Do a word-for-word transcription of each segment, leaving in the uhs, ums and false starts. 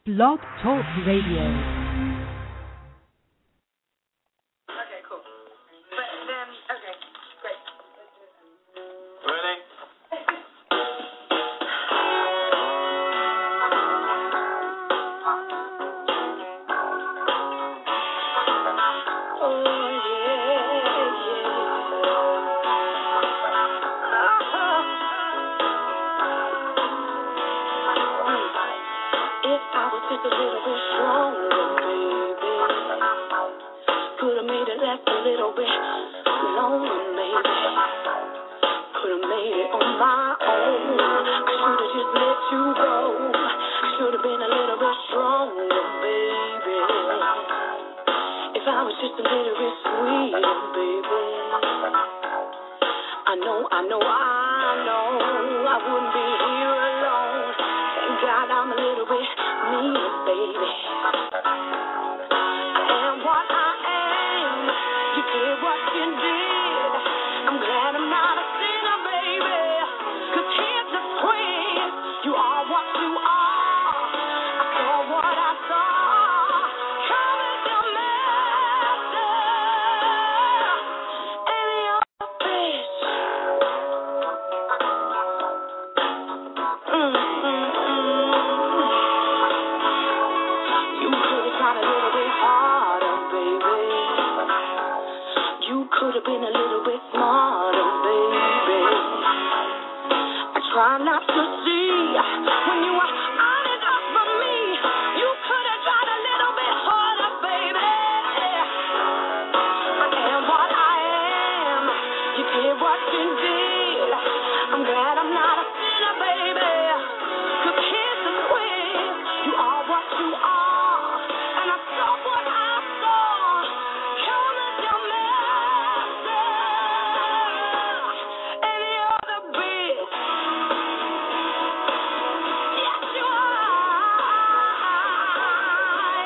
Blog Talk Radio. Okay, cool. But then, okay, great. Ready? Just a little bit stronger, baby. Could have made it last a little bit longer, maybe. Could have made it on my own. I should have just let you go. I should have been a little bit stronger, baby. If I was just a little bit sweeter, baby. I know, I know, I know I wouldn't be here alone. Thank God I'm a little bit meaner, baby. I am what I am. You did what you did. I'm glad I'm not a sinner, baby. 'Cause here's the twist. You are what you are. I saw what I saw. Come as your master. And your bitch. Mm, mm, mm. You could have tried a little bit harder, baby. You could have been a little bit smarter, baby. I try not to see when you were honest up for me. You could have tried a little bit harder, baby. I am what I am. You did what you did. I'm glad I'm not a sinner, baby. 'Cause here's the twist. You are what you are. And I saw what I saw. Come as your master. And you're the bitch. Yes, you are.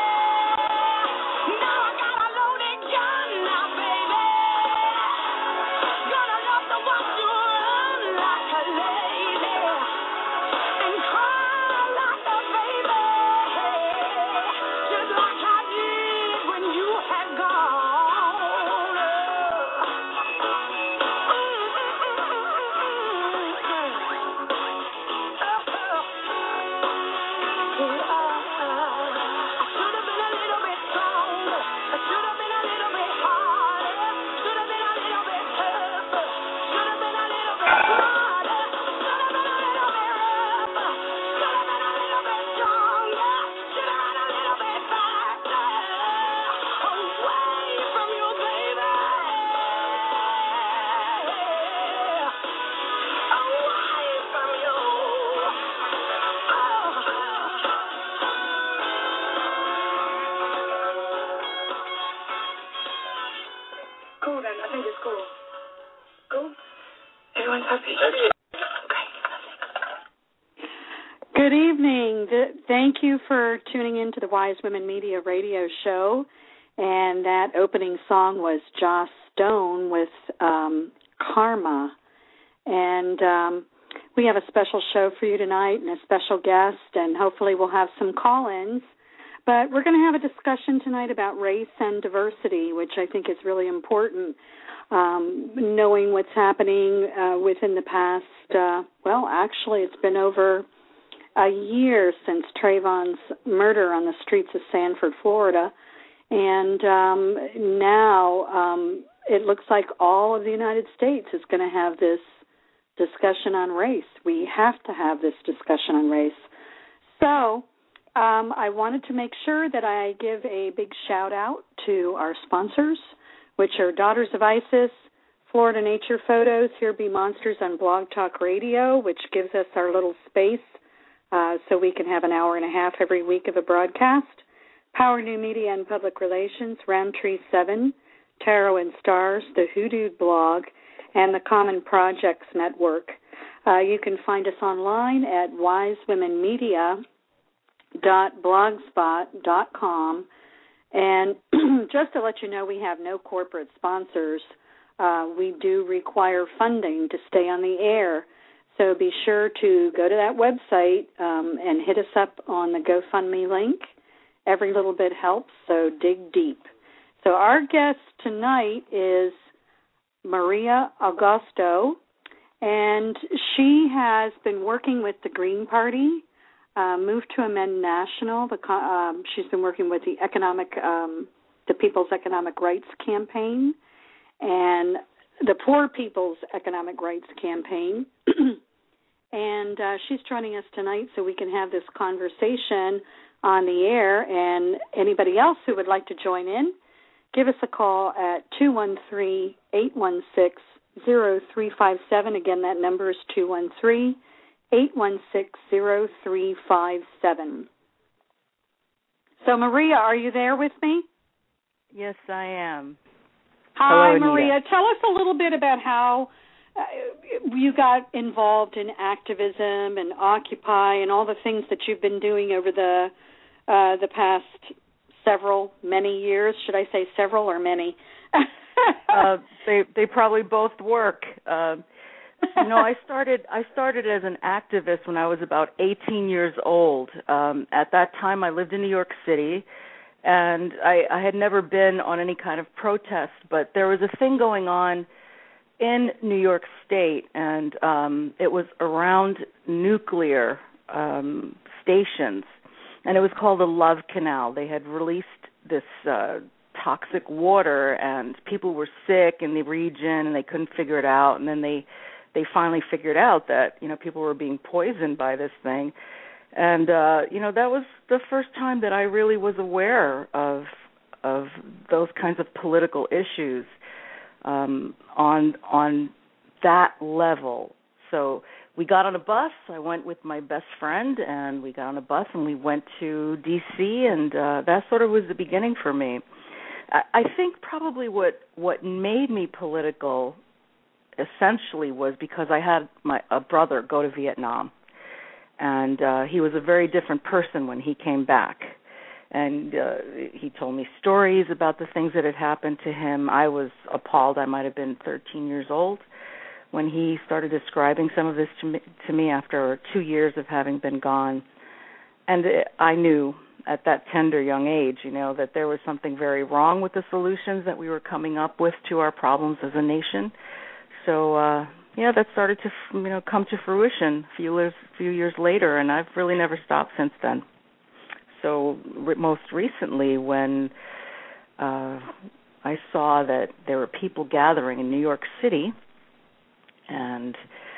Now I got a loaded gun now, baby. Gonna love to watch you run like a lady and cry like a baby, just like I did when you had gone. I should have been a little bit stronger. I should have been a little bit harder. Should have been a little bit tougher. Should have been a little bit smarter. Should have been a little bit rougher. Should have been a little bit stronger. Should have been a little bit faster. Away from you, baby. Away from you. Cool then, I think it's cool. Cool? Everyone's happy? Great. Good evening. Th- Thank you for tuning in to the Wise Women Media radio show. And that opening song was Joss Stone with um, Karma. And um, we have a special show for you tonight and a special guest, and hopefully we'll have some call-ins. But we're going to have a discussion tonight about race and diversity, which I think is really important, um, knowing what's happening uh, within the past, uh, well, actually it's been over a year since Trayvon's murder on the streets of Sanford, Florida. And um, now um, it looks like all of the United States is going to have this discussion on race. We have to have this discussion on race. So um, I wanted to make sure that I give a big shout-out to our sponsors, which are Daughters of ISIS, Florida Nature Photos, Here Be Monsters on Blog Talk Radio, which gives us our little space uh, so we can have an hour and a half every week of a broadcast, Power New Media and Public Relations, Roundtree seven, Tarot and Stars, the Hoodoo blog, and the Common Projects Network. Uh, you can find us online at wise women media dot blogspot dot com. And just to let you know, we have no corporate sponsors. Uh, we do require funding to stay on the air. So be sure to go to that website um, and hit us up on the GoFundMe link. Every little bit helps, so dig deep. So our guest tonight is Maria Augusto, and she has been working with the Green Party, uh, moved to Amend National. The, um, she's been working with the economic, um, the People's Economic Rights Campaign, and the Poor People's Economic Rights Campaign. And uh, she's joining us tonight so we can have this conversation on the air. And anybody else who would like to join in, give us a call at two one three, eight one six, zero three five seven. Again, that number is two one three, eight one six, zero three five seven. So, Maria, are you there with me? Yes, I am. Hi, Hello, Maria. Anita. Tell us a little bit about how uh, you got involved in activism and Occupy and all the things that you've been doing over the uh, the past several, many years. Should I say several or many? uh, they they probably both work. Uh, you know, I started I started as an activist when I was about eighteen years old. Um, at that time, I lived in New York City, and I, I had never been on any kind of protest, but there was a thing going on in New York State, and um, it was around nuclear um, stations, and it was called the Love Canal. They had released this uh, toxic water, and people were sick in the region, and they couldn't figure it out, and then they they finally figured out that, you know, people were being poisoned by this thing. And, uh, you know, that was the first time that I really was aware of of those kinds of political issues um, on on that level. So we got on a bus. I went with my best friend, and we got on a bus, and we went to D C, and uh, that sort of was the beginning for me. I, I think probably what, what made me political essentially was because I had my a brother go to Vietnam. And uh, he was a very different person when he came back. And uh, he told me stories about the things that had happened to him. I was appalled. I might have been thirteen years old when he started describing some of this to me, to me after two years of having been gone. And I knew at that tender young age, you know, that there was something very wrong with the solutions that we were coming up with to our problems as a nation. So, uh, yeah, that started to, you know, come to fruition a few years, few years later, and I've really never stopped since then. So re- most recently, when uh, I saw that there were people gathering in New York City, and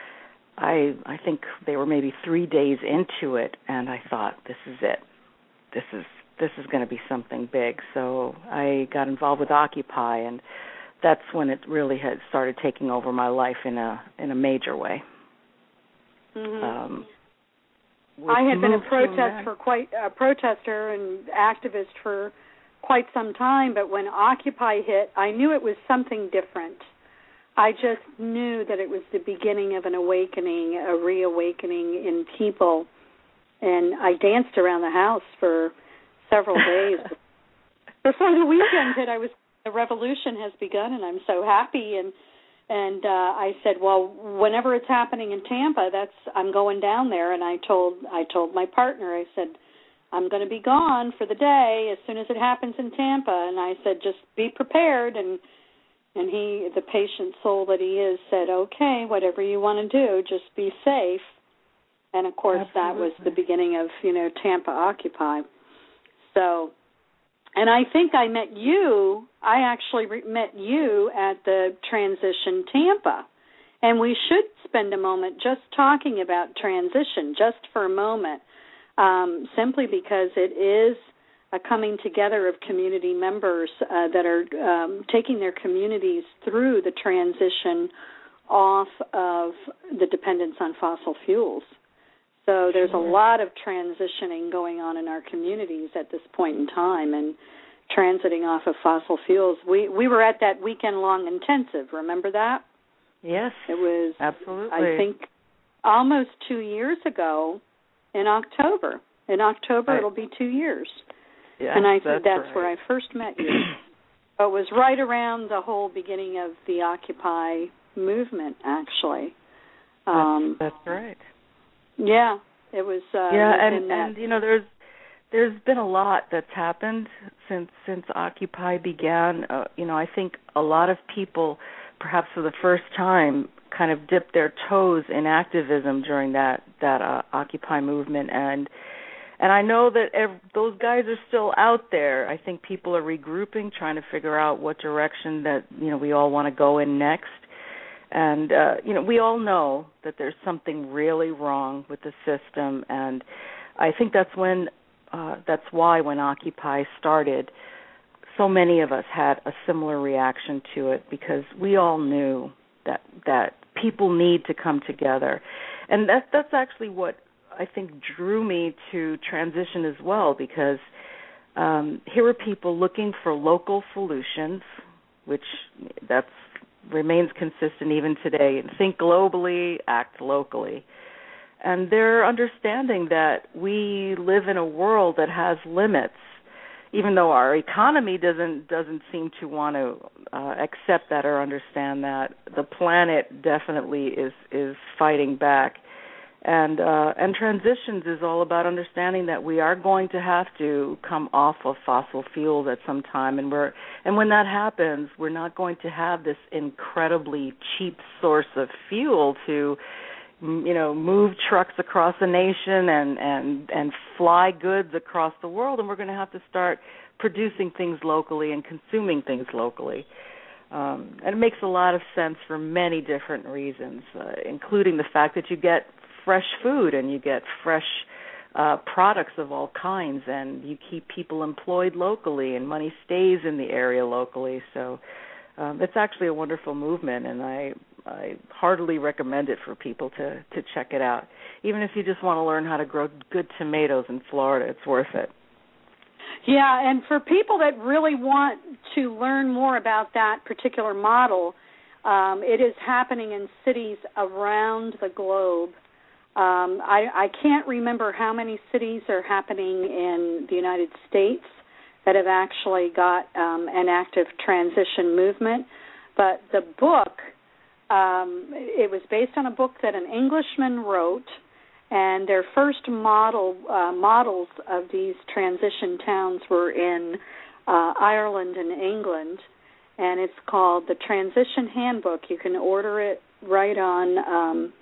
I I think they were maybe three days into it, and I thought, this is it. This is this is going to be something big. So I got involved with Occupy, and that's when it really had started taking over my life in a in a major way. Mm-hmm. Um, I had been a protest for quite a protester and activist for quite some time, but when Occupy hit, I knew it was something different. I just knew that it was the beginning of an awakening, a reawakening in people, and I danced around the house for several days before the weekend hit. I was the revolution has begun, and I'm so happy. And and uh, I said, well, whenever it's happening in Tampa, that's I'm going down there. And I told I told my partner, I said, I'm going to be gone for the day as soon as it happens in Tampa. And I said, just be prepared. And and he, the patient soul that he is, said, okay, whatever you want to do, just be safe. And of course, Absolutely. That was the beginning of you know Tampa Occupy. So. And I think I met you, I actually re- met you at the Transition Tampa. And we should spend a moment just talking about transition, just for a moment, um, simply because it is a coming together of community members uh, that are um, taking their communities through the transition off of the dependence on fossil fuels. So there's a lot of transitioning going on in our communities at this point in time and transiting off of fossil fuels. We we were at that weekend-long intensive. Remember that? Yes. It was, absolutely. I think, almost two years ago in October. In October, I, it'll be two years. Yes, and I think that's, that's right. where I first met you. It was right around the whole beginning of the Occupy movement, actually. Um, that's, that's right. Yeah, it was. Uh, yeah, it was and and you know, there's there's been a lot that's happened since since Occupy began. Uh, you know, I think a lot of people, perhaps for the first time, kind of dipped their toes in activism during that that uh, Occupy movement, and and I know that ev- those guys are still out there. I think people are regrouping, trying to figure out what direction that you know we all want to go in next. And uh, you know, we all know that there's something really wrong with the system, and I think that's when uh, that's why when Occupy started, so many of us had a similar reaction to it, because we all knew that that people need to come together, and that that's actually what I think drew me to transition as well, because um, here are people looking for local solutions, which that's remains consistent even today. Think globally, act locally. And they're understanding that we live in a world that has limits, even though our economy doesn't doesn't seem to want to uh, accept that or understand that. The planet definitely is is fighting back. And uh, and transitions is all about understanding that we are going to have to come off of fossil fuels at some time, and we're and when that happens, we're not going to have this incredibly cheap source of fuel to, you know, move trucks across the nation and and and fly goods across the world, and we're going to have to start producing things locally and consuming things locally. Um, and it makes a lot of sense for many different reasons, uh, including the fact that you get fresh food and you get fresh uh, products of all kinds, and you keep people employed locally, and money stays in the area locally. So um, it's actually a wonderful movement, and I I heartily recommend it for people to, to check it out. Even if you just want to learn how to grow good tomatoes in Florida, it's worth it. Yeah, and for people that really want to learn more about that particular model, um, it is happening in cities around the globe. Um, I, I can't remember how many cities are happening in the United States that have actually got um, an active transition movement, but the book, um, it was based on a book that an Englishman wrote, and their first model uh, models of these transition towns were in uh, Ireland and England, and it's called The Transition Handbook. You can order it right on um,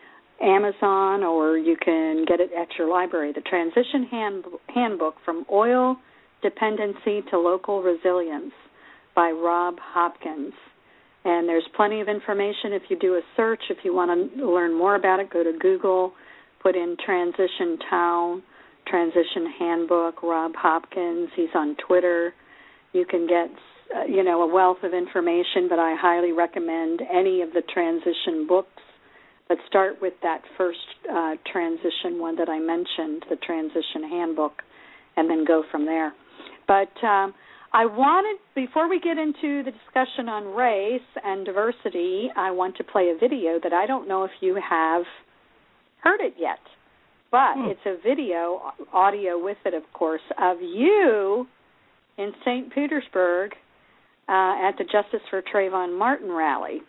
Amazon, or you can get it at your library. The Transition Hand- Handbook from Oil Dependency to Local Resilience by Rob Hopkins. And there's plenty of information if you do a search. If you want to learn more about it, go to Google, put in Transition Town, Transition Handbook, Rob Hopkins. He's on Twitter. You can get, uh, you know, a wealth of information, but I highly recommend any of the transition books. But start with that first uh, transition one that I mentioned, the Transition Handbook, and then go from there. But um, I wanted, before we get into the discussion on race and diversity, I want to play a video that I don't know if you have heard it yet. But hmm. it's a video, audio with it, of course, of you in Saint Petersburg uh, at the Justice for Trayvon Martin rally.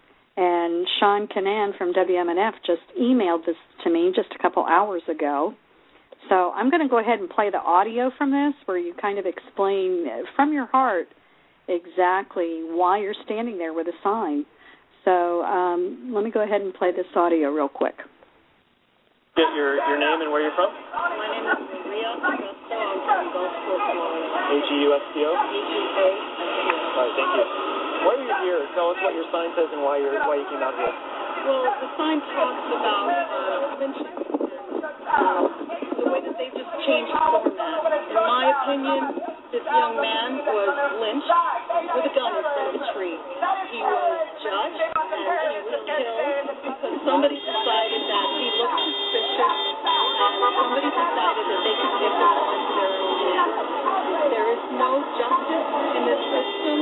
And Sean Canan from W M N F just emailed this to me just a couple hours ago. So I'm going to go ahead and play the audio from this, where you kind of explain from your heart exactly why you're standing there with a sign. So um, let me go ahead and play this audio real quick. Get your, your name and where you're from? My name is Maria Augusto. I'm from Gulfport, Florida. A G U S T O? A G A S T O. All right, thank you. Why are you here? Tell us what your sign says and why, you're, why you came out here. Well, the sign talks about uh, lynching and uh, the way that they've just changed format. In my opinion, this young man was lynched with a gun in front of a tree. He was judged and he was killed because somebody decided that he looked suspicious, and somebody decided that they could take the law into their own hands. There is no justice in this system.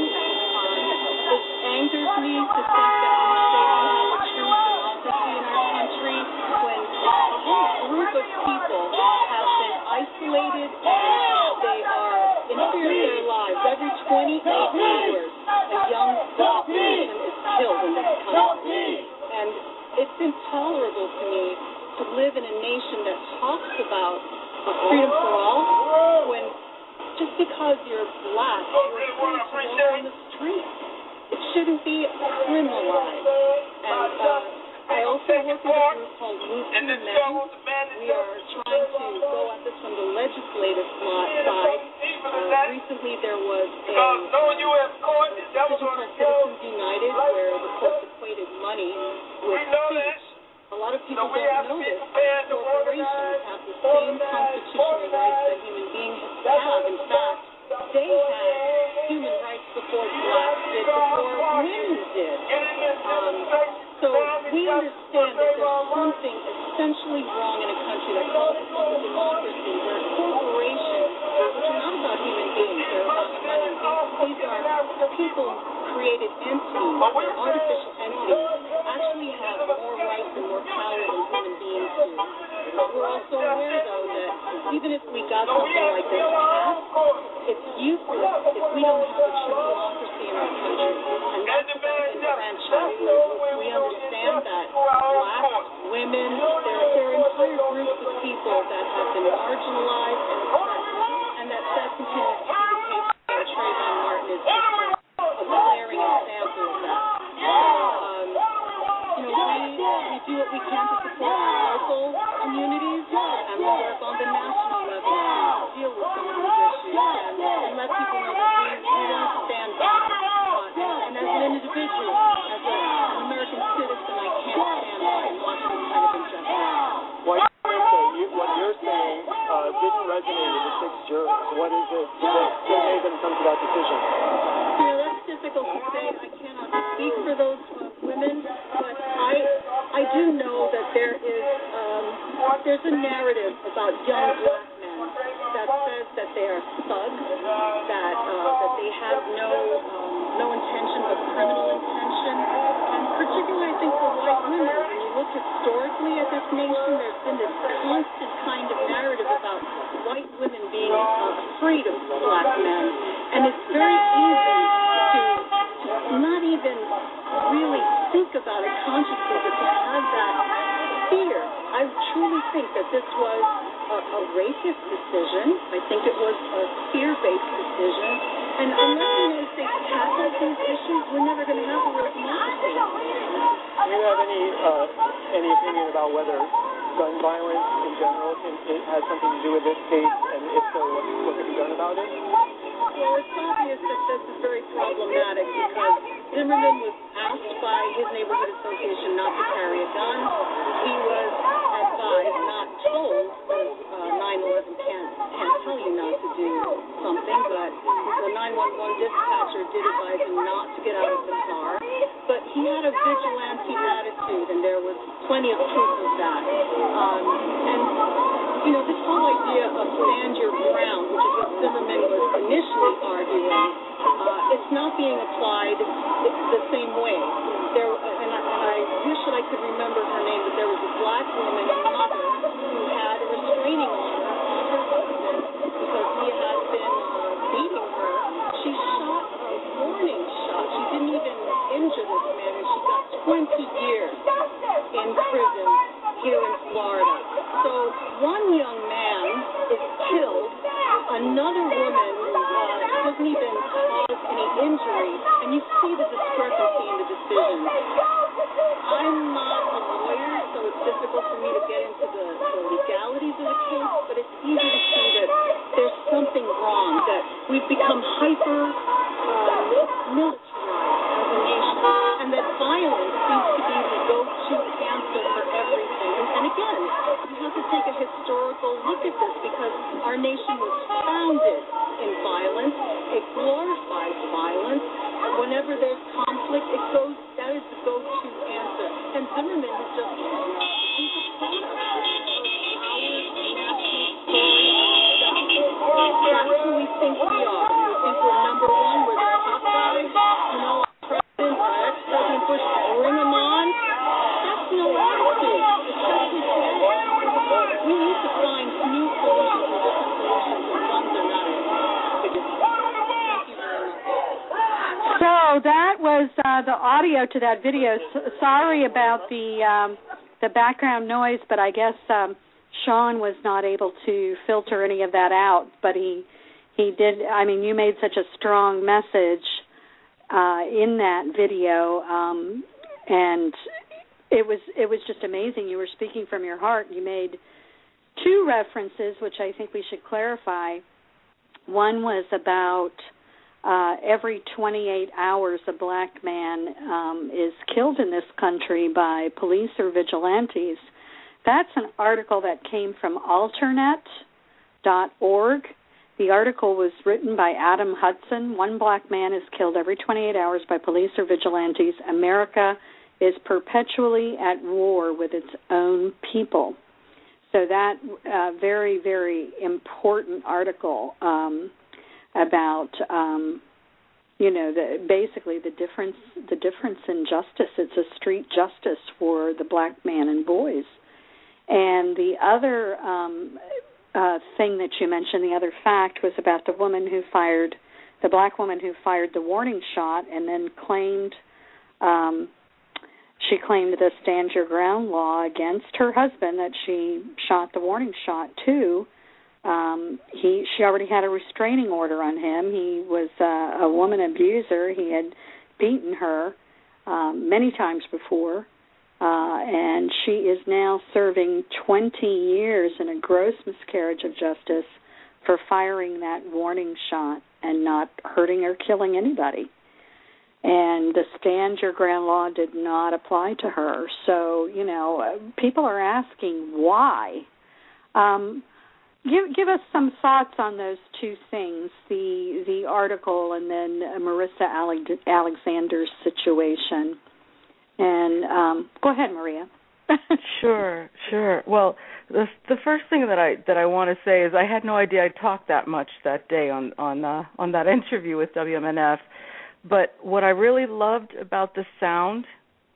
It angers me to think that we say we have a true democracy in our country when a whole group of people have been isolated and they are in fear of their lives. Every twenty-eight hours, a young black person is killed in this country. And it's intolerable to me to live in a nation that talks about uh, freedom for all when just because you're black, you're free to walk on the street. It shouldn't be criminalized. And uh, I also work with a group called Move to Amend. We are trying to go at this from the legislative side. Uh, recently there was a, a decision called Citizens United where the court equated money with speech. A lot of people don't know this. Corporations have the same constitutional rights that human beings have. In fact, they had human rights before blacks did, before women did. Um, so we understand that there's something essentially wrong in a country that calls itself a democracy, where corporations, which are not about human beings, they're about money. These are people-created entities, they're artificial entities, actually have more rights and more power than human beings do. But we're also aware, though, that even if we got something like this passed, it's useless if we don't have a true democracy in our country. And that's about enfranchisement. We understand that blacks, women, there, there are entire groups of people that have been marginalized and oppressed, and that that continues to be the case. Trayvon Martin is just a glaring example of that. So, um, you know, we, we do what we can to support our local communities, and we work on the national level to deal with some of these issues and, and let people know that we, we won't stand back. Uh, and as an individual, as a, an American citizen, I can't stand by and watch this kind of injustice. What you, what you're saying uh, didn't resonate with the six jurors. What is it that, that made them come to that decision? You know, that's difficult to say. I cannot speak for those uh, women, but I I do know that there is um, there's a narrative about young black men that says that they are thugs, that uh, that they have no um, no intention but criminal intention, and particularly I think for white women. When you look historically at this nation, there's been this constant kind of narrative about white women being uh, afraid of black men, and it's very easy to, to not even really think about it consciously, but to have that fear. I truly think that this was a, a racist decision. I think it was a fear-based decision. And unless the United States tackles these issues, we're never going to have a real democracy. Do you have any uh, any opinion about whether gun violence in general can, it has something to do with this case, and if so, what, what can be done about it? Well, it's obvious that this is very problematic because Zimmerman was asked by his neighborhood association not to carry a gun. He was advised, not told, because uh, nine eleven can't, can't tell you not to do something, but the nine one one dispatcher did advise him not to get out of the car. But he had a vigilante attitude, and there was plenty of proof of that. Um, and, you know, this whole idea of stand your ground, which is what Zimmerman was initially arguing, uh, it's not being applied the same way. There, and I, and I wish that I could remember her name, but there was a black woman, a mother, who had a restraining order on her husband because he had been uh, beating her. She shot a warning shot. She didn't even injure this man, and she got twenty years in prison here in Florida. So one young man is killed, another woman uh, doesn't even cause any injury, and you see the discrepancy in the decisions. I'm not a lawyer, so it's difficult for me to get into the, the legalities of the case, but it's easy to see that there's something wrong, that we've become hyper um, militarized as a nation, and that violence seems to be the go-to answer for everything. And, and again, you have to take a historical look at this because our nation was founded in violence. It glorifies violence. Whenever there's conflict, it goes, that is the go-to answer. And Zimmerman is just, he's a product of our national story. That's who we think we are. We think we're number one, we're the top guys. You know, our president, our ex-president Bush, bring them on. That's no attitude, especially today. We need to find new solutions and different solutions, and guns are not it. Thank you very much. So that was uh, the audio to that video. S- sorry about the um, the background noise, but I guess um, Sean was not able to filter any of that out. But he he did. I mean, you made such a strong message uh, in that video, um, and it was it was just amazing. You were speaking from your heart. You made two references, which I think we should clarify. One was about uh, every twenty-eight hours a black man um, is killed in this country by police or vigilantes. That's an article that came from alternet dot org. The article was written by Adam Hudson. One black man is killed every twenty-eight hours by police or vigilantes. America is perpetually at war with its own people. So that uh, very, very important article um, about, um, you know, the, basically the difference, the difference in justice. It's a street justice for the black man and boys. And the other um, uh, thing that you mentioned, the other fact, was about the woman who fired, the black woman who fired the warning shot and then claimed. Um, She claimed the Stand Your Ground law against her husband that she shot the warning shot to. Um, he, she already had a restraining order on him. He was uh, a woman abuser. He had beaten her um, many times before, uh, and she is now serving twenty years in a gross miscarriage of justice for firing that warning shot and not hurting or killing anybody. And the Stand Your Ground law did not apply to her. So, you know, people are asking why. Um, give give us some thoughts on those two things, the the article and then Marissa Alexander's situation. And um, go ahead, Maria. Sure, sure. Well, the the first thing that I that I want to say is I had no idea I'd talked that much that day on on uh, on that interview with W M N F. But what I really loved about the sound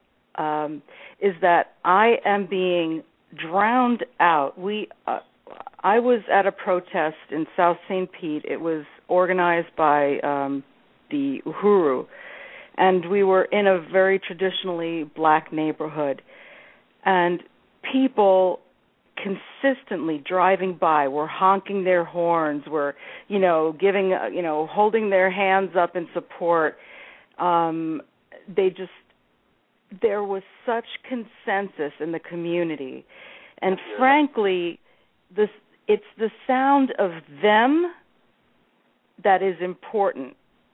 um, is that I am being drowned out. We, uh, I was at a protest in South Saint Pete. It was organized by um, the Uhuru, and we were in a very traditionally black neighborhood. And people consistently driving by were honking their horns, were, you know, giving, uh, you know, holding their hands up in support. Um, they just, there was such consensus in the community. And frankly, this, it's the sound of them that is important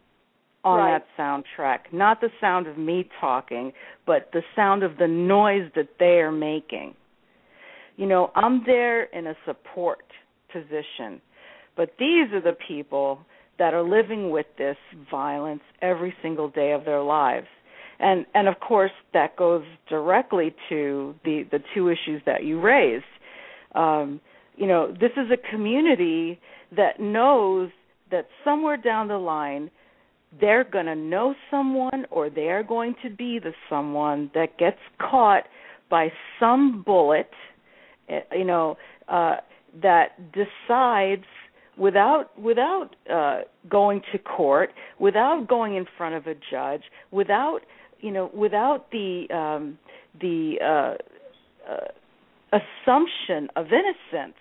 on right. that soundtrack, not the sound of me talking, but the sound of the noise that they are making. You know, I'm there in a support position, but these are the people that are living with this violence every single day of their lives. And, and of course, that goes directly to the, the two issues that you raised. Um, you know, this is a community that knows that somewhere down the line they're going to know someone or they're going to be the someone that gets caught by some bullet, you know, uh, that decides without without uh, going to court, without going in front of a judge, without you know, without the um, the uh, uh, assumption of innocence.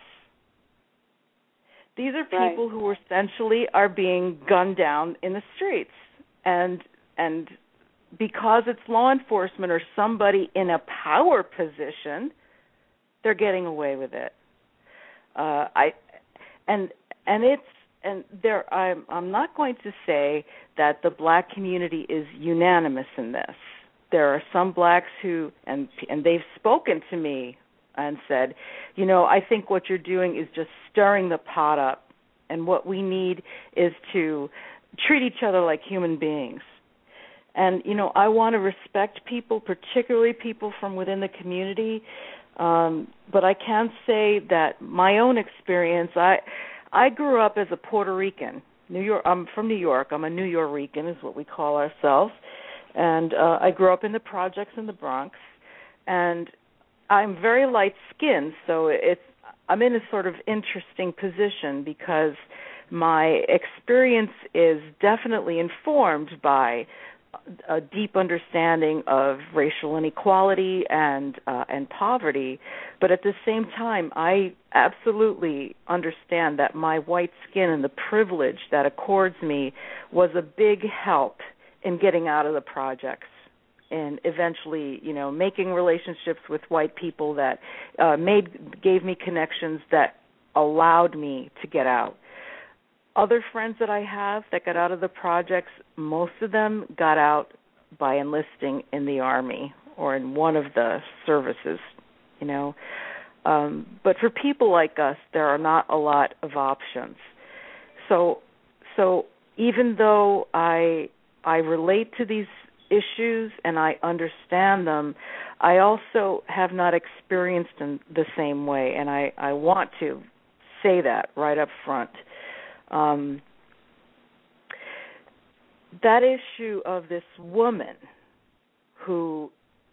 These are people right. who essentially are being gunned down in the streets, and and because it's law enforcement or somebody in a power position, they're getting away with it. Uh, I and and it's and there. I'm I'm not going to say that the black community is unanimous in this. There are some blacks who and and they've spoken to me and said, you know, I think what you're doing is just stirring the pot up, and what we need is to treat each other like human beings. And, you know, I want to respect people, particularly people from within the community, um, but I can say that my own experience, I I grew up as a Puerto Rican. New York. I'm from New York. I'm a New Yorican is what we call ourselves. And uh, I grew up in the projects in the Bronx, and I'm very light-skinned, so it's I'm in a sort of interesting position because my experience is definitely informed by a deep understanding of racial inequality and uh, and poverty, but at the same time, I absolutely understand that my white skin and the privilege that accords me was a big help in getting out of the projects and eventually, you know, making relationships with white people that uh, made gave me connections that allowed me to get out. Other friends that I have that got out of the projects, most of them got out by enlisting in the Army or in one of the services, you know. Um, but for people like us, there are not a lot of options. So, so even though I I relate to these issues and I understand them, I also have not experienced them the same way, and I, I want to say that right up front. Um, that issue of this woman who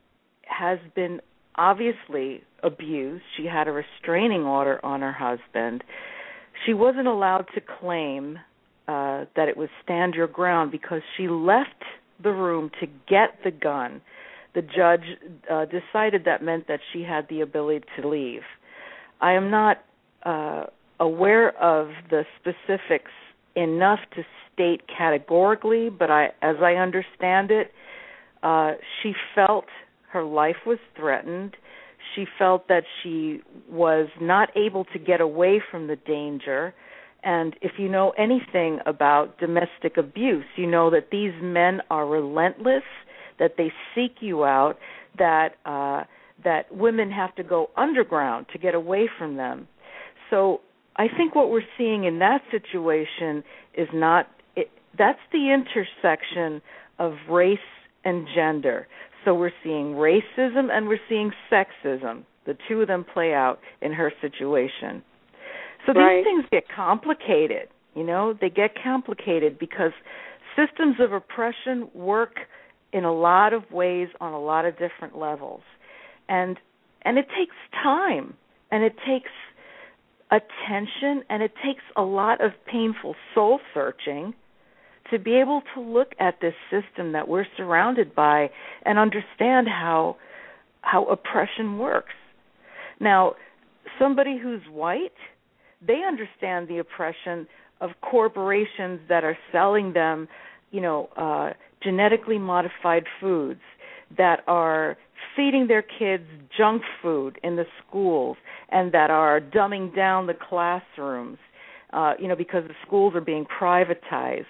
has been obviously abused, she had a restraining order on her husband. She wasn't allowed to claim uh, that it was stand your ground because she left the room to get the gun. The judge uh, decided that meant that she had the ability to leave. I am not uh, aware of the specifics enough to state categorically, but I, as I understand it, uh, she felt her life was threatened. She felt that she was not able to get away from the danger. And if you know anything about domestic abuse, you know that these men are relentless, that they seek you out, that uh, that women have to go underground to get away from them. So I think what we're seeing in that situation is not, it, that's the intersection of race and gender. So we're seeing racism and we're seeing sexism. The two of them play out in her situation. So these right. things get complicated, you know, they get complicated because systems of oppression work in a lot of ways on a lot of different levels. And and it takes time, and it takes attention, and it takes a lot of painful soul searching to be able to look at this system that we're surrounded by and understand how how oppression works. Now, somebody who's white, they understand the oppression of corporations that are selling them, you know, uh, genetically modified foods, that are feeding their kids junk food in the schools, and that are dumbing down the classrooms, uh, you know, because the schools are being privatized.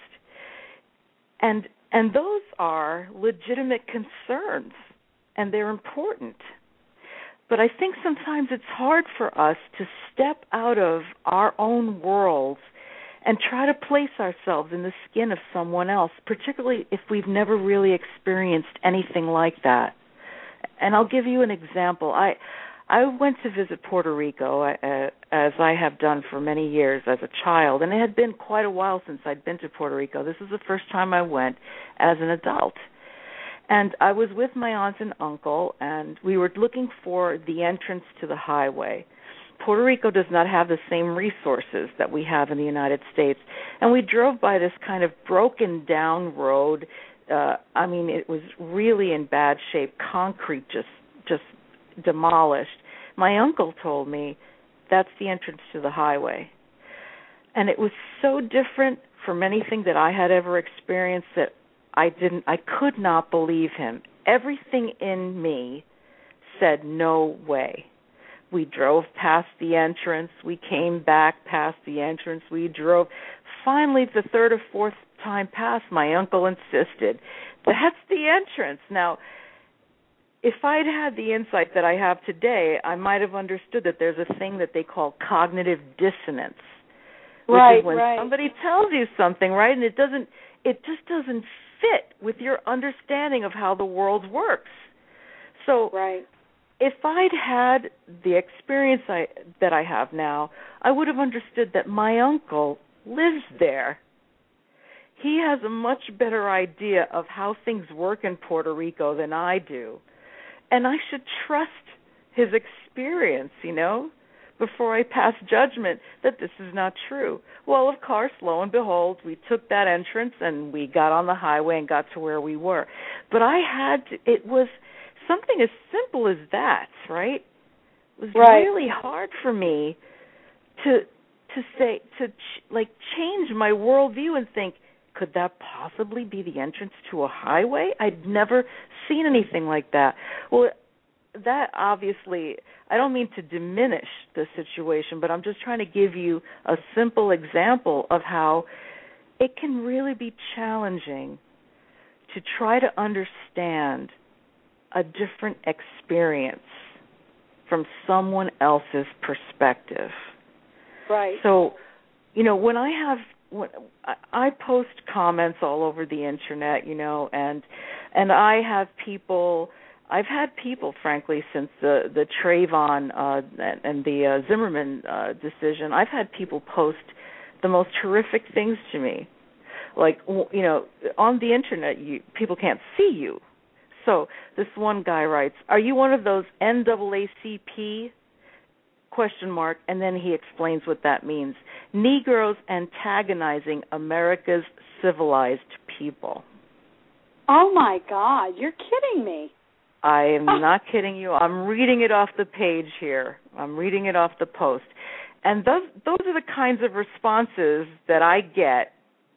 And and those are legitimate concerns, and they're important. But I think sometimes it's hard for us to step out of our own worlds and try to place ourselves in the skin of someone else, particularly if we've never really experienced anything like that. And I'll give you an example. I I went to visit Puerto Rico, uh, as I have done for many years as a child, and it had been quite a while since I'd been to Puerto Rico. This was the first time I went as an adult. And I was with my aunt and uncle, and we were looking for the entrance to the highway. Puerto Rico does not have the same resources that we have in the United States. And we drove by this kind of broken down road. Uh, I mean, it was really in bad shape, concrete just just demolished. My uncle told me that's the entrance to the highway. And it was so different from anything that I had ever experienced that I didn't, I could not believe him. Everything in me said no way. We drove past the entrance. We came back past the entrance. We drove. Finally, the third or fourth time past, my uncle insisted, that's the entrance. Now, if I'd had the insight that I have today, I might have understood that there's a thing that they call cognitive dissonance. Which right, is when right. somebody tells you something, right, and it doesn't, it just doesn't fit with your understanding of how the world works. So right. if I'd had the experience I, that I have now, I would have understood that my uncle lives there. He has a much better idea of how things work in Puerto Rico than I do. And I should trust his experience, you know. before I pass judgment that this is not true. Well, of course, lo and behold, we took that entrance and we got on the highway and got to where we were. But I had to, it was something as simple as that, right? It was right. really hard for me to to say, to ch- like change my worldview and think, could that possibly be the entrance to a highway? I'd never seen anything like that. Well, that obviously, I don't mean to diminish the situation, but I'm just trying to give you a simple example of how it can really be challenging to try to understand a different experience from someone else's perspective. Right. So, you know, when I have, when I post comments all over the internet, you know, and and I have people, I've had people, frankly, since the the Trayvon uh, and the uh, Zimmerman uh, decision, I've had people post the most horrific things to me. Like, you know, on the internet, you, people can't see you. So this one guy writes, "Are you one of those N double A C P?" question mark, and then he explains what that means. Negroes antagonizing America's civilized people. Oh, my God. You're kidding me. I am not kidding you. I'm reading it off the page here. I'm reading it off the post. And those, those are the kinds of responses that I get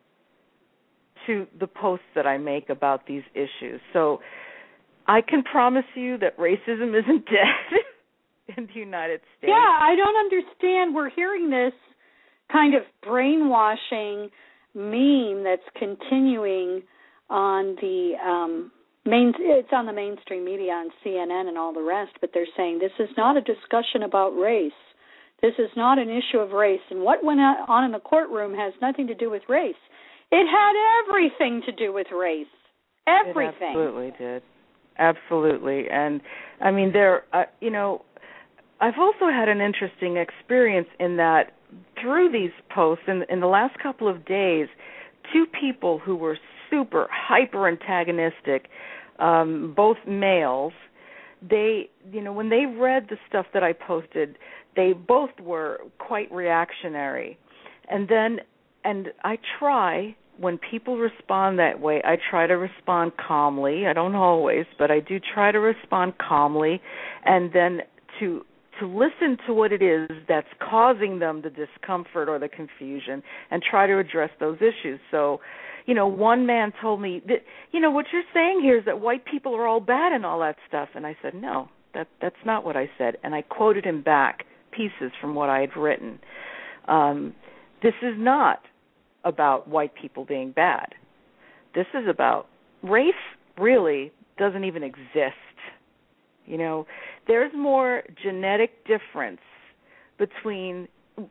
to the posts that I make about these issues. So I can promise you that racism isn't dead in the United States. Yeah, I don't understand. We're hearing this kind of brainwashing meme that's continuing on the um, main. It's on the mainstream media, on C N N and all the rest. But they're saying this is not a discussion about race. This is not an issue of race, and what went on in the courtroom has nothing to do with race. It had everything to do with race. Everything. It absolutely did. Absolutely, and I mean, there. Uh, you know. I've also had an interesting experience in that through these posts in, in the last couple of days, two people who were super hyper antagonistic, um, both males, they, you know, when they read the stuff that I posted, they both were quite reactionary. And then, and I try, when people respond that way, I try to respond calmly. I don't always, but I do try to respond calmly, and then to to listen to what it is that's causing them the discomfort or the confusion and try to address those issues. So, you know, one man told me that, you know, what you're saying here is that white people are all bad and all that stuff. And I said, no, that that's not what I said. And I quoted him back pieces from what I had written. Um, this is not about white people being bad. This is about race really doesn't even exist. You know, there's more genetic difference between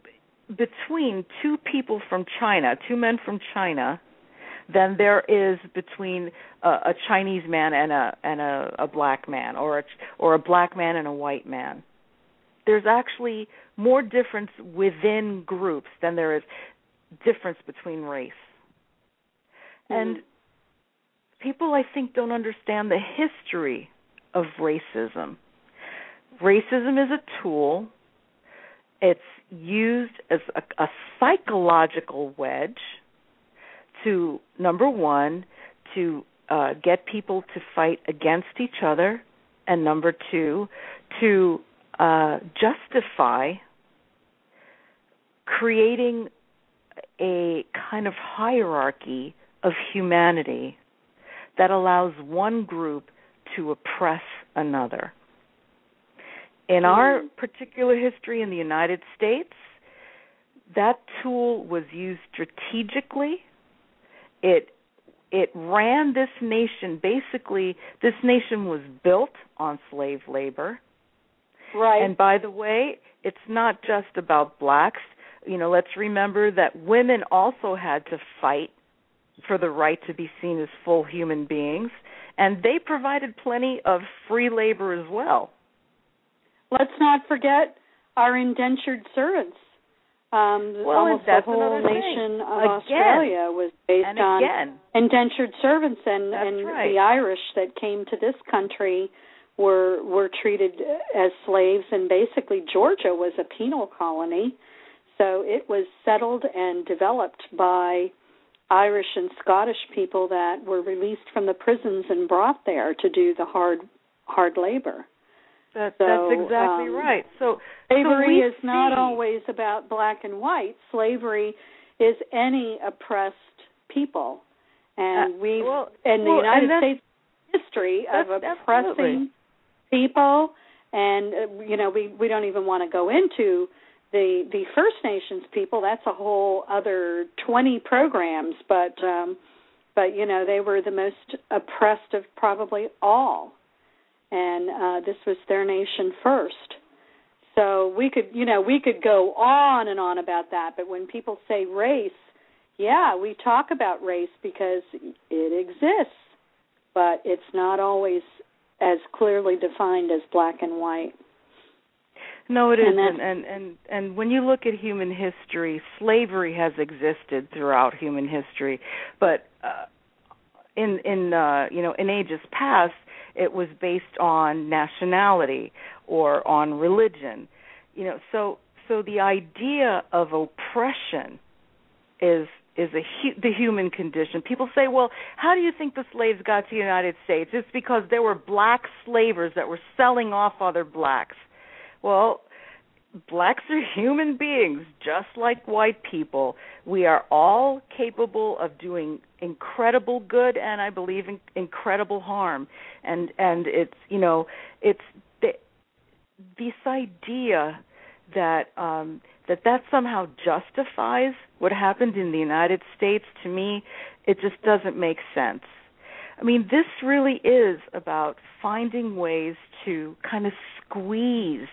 between two people from China, two men from China, than there is between a, a Chinese man and a and a, a black man, or a, or a black man and a white man. There's actually more difference within groups than there is difference between race. Mm-hmm. And people, I think, don't understand the history of racism. Racism is a tool. It's used as a, a psychological wedge to, number one, to uh, get people to fight against each other, and number two, to uh, justify creating a kind of hierarchy of humanity that allows one group to oppress another. In our particular history in the United States, that tool was used strategically. It it ran this nation. Basically, this nation was built on slave labor. Right. And by the way, it's not just about blacks. You know, let's remember that women also had to fight for the right to be seen as full human beings, and they provided plenty of free labor as well. Let's not forget our indentured servants. Um, well, almost that's the whole nation of again, Australia was based and on again. indentured servants, and, That's and right. the Irish that came to this country were were treated as slaves, and basically Georgia was a penal colony, so it was settled and developed by Irish and Scottish people that were released from the prisons and brought there to do the hard hard labor. That, so, that's exactly um, right. So slavery so is not see. always about black and white. Slavery is any oppressed people, and uh, we well, in the well, United States history of oppressing absolutely. people, and uh, you know we we don't even want to go into the the First Nations people. That's a whole other twenty programs, but um, but you know they were the most oppressed of probably all. And uh, this was their nation first. So we could, you know, we could go on and on about that. But when people say race, yeah, we talk about race because it exists, but it's not always as clearly defined as black and white. No, it and isn't. And, and and when you look at human history, slavery has existed throughout human history. But uh, in in uh, you know in ages past, it was based on nationality or on religion, you know. So, so the idea of oppression is is a hu- the human condition. People say, "Well, how do you think the slaves got to the United States?" It's because there were black slavers that were selling off other blacks. Well, blacks are human beings, just like white people. We are all capable of doing incredible good and I believe in incredible harm. And and it's, you know, it's the, this idea that um, that that somehow justifies what happened in the United States. To me, it just doesn't make sense. I mean, this really is about finding ways to kind of squeeze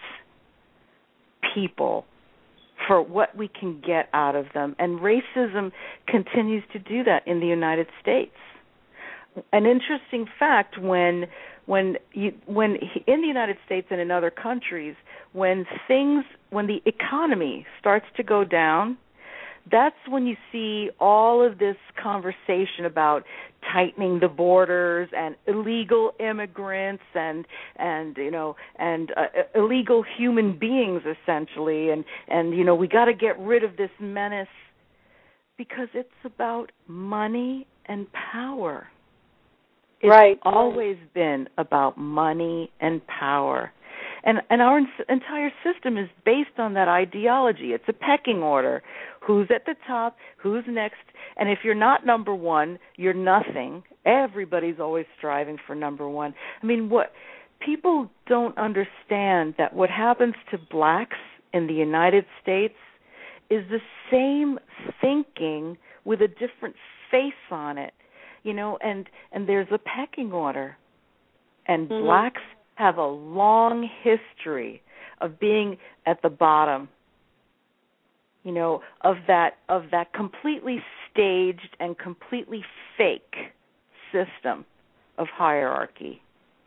people for what we can get out of them, and racism continues to do that in the United States. An interesting fact: when when you, when in the United States and in other countries, when things when the economy starts to go down, that's when you see all of this conversation about tightening the borders and illegal immigrants and and you know and uh, illegal human beings essentially, and and you know we got to get rid of this menace because it's about money and power. It's right. always been about money and power. And and our entire system is based on that ideology. It's a pecking order. Who's at the top? Who's next? And if you're not number one, you're nothing. Everybody's always striving for number one. I mean, what people don't understand that what happens to blacks in the United States is the same thinking with a different face on it, you know. And and there's a pecking order, and mm-hmm. blacks have a long history of being at the bottom, you know, of that of that completely staged and completely fake system of hierarchy.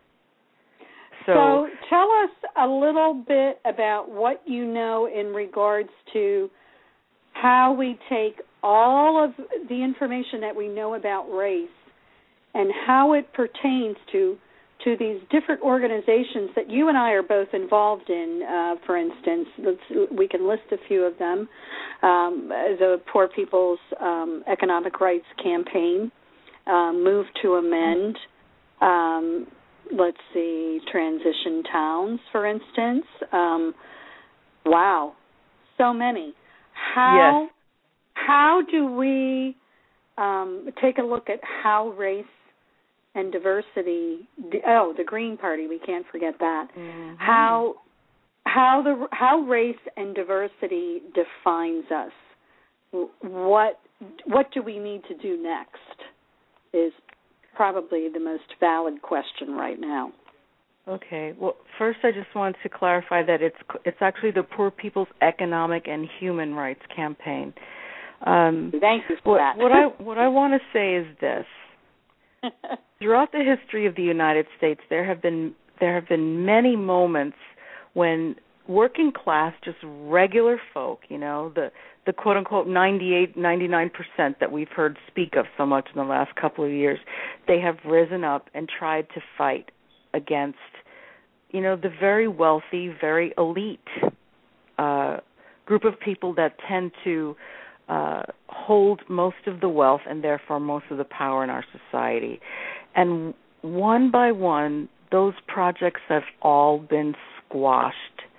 So, so tell us a little bit about what you know in regards to how we take all of the information that we know about race and how it pertains to to these different organizations that you and I are both involved in. Uh, for instance, let's, we can list a few of them. Um, the Poor People's um, Economic Rights Campaign, uh, Move to Amend, um, let's see, Transition Towns, for instance. Um, wow, so many. How, yes. how do we um, take a look at how race and diversity, oh, the Green Party, we can't forget that. Mm-hmm. How how the how race and diversity defines us. What what do we need to do next is probably the most valid question right now. Okay. Well, first I just wanted to clarify that it's it's actually the Poor People's Economic and Human Rights Campaign. Um, Thank you for what, that. what I what I want to say is this. Throughout the history of the United States, there have been there have been many moments when working class, just regular folk, you know, the the quote unquote ninety-eight, ninety-nine percent that we've heard speak of so much in the last couple of years, they have risen up and tried to fight against you know, the very wealthy, very elite uh, group of people that tend to uh, hold most of the wealth and therefore most of the power in our society. And one by one, those projects have all been squashed,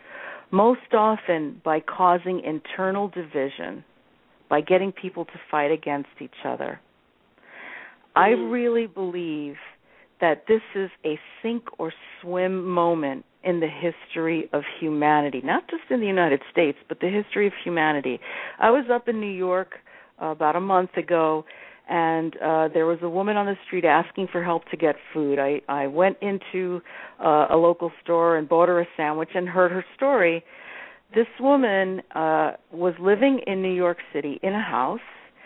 most often by causing internal division, by getting people to fight against each other. Mm-hmm. I really believe that this is a sink or swim moment in the history of humanity, not just in the United States, but the history of humanity. I was up in New York uh, about a month ago, and uh, there was a woman on the street asking for help to get food. I, I went into uh, a local store and bought her a sandwich and heard her story. This woman uh, was living in New York City in a house,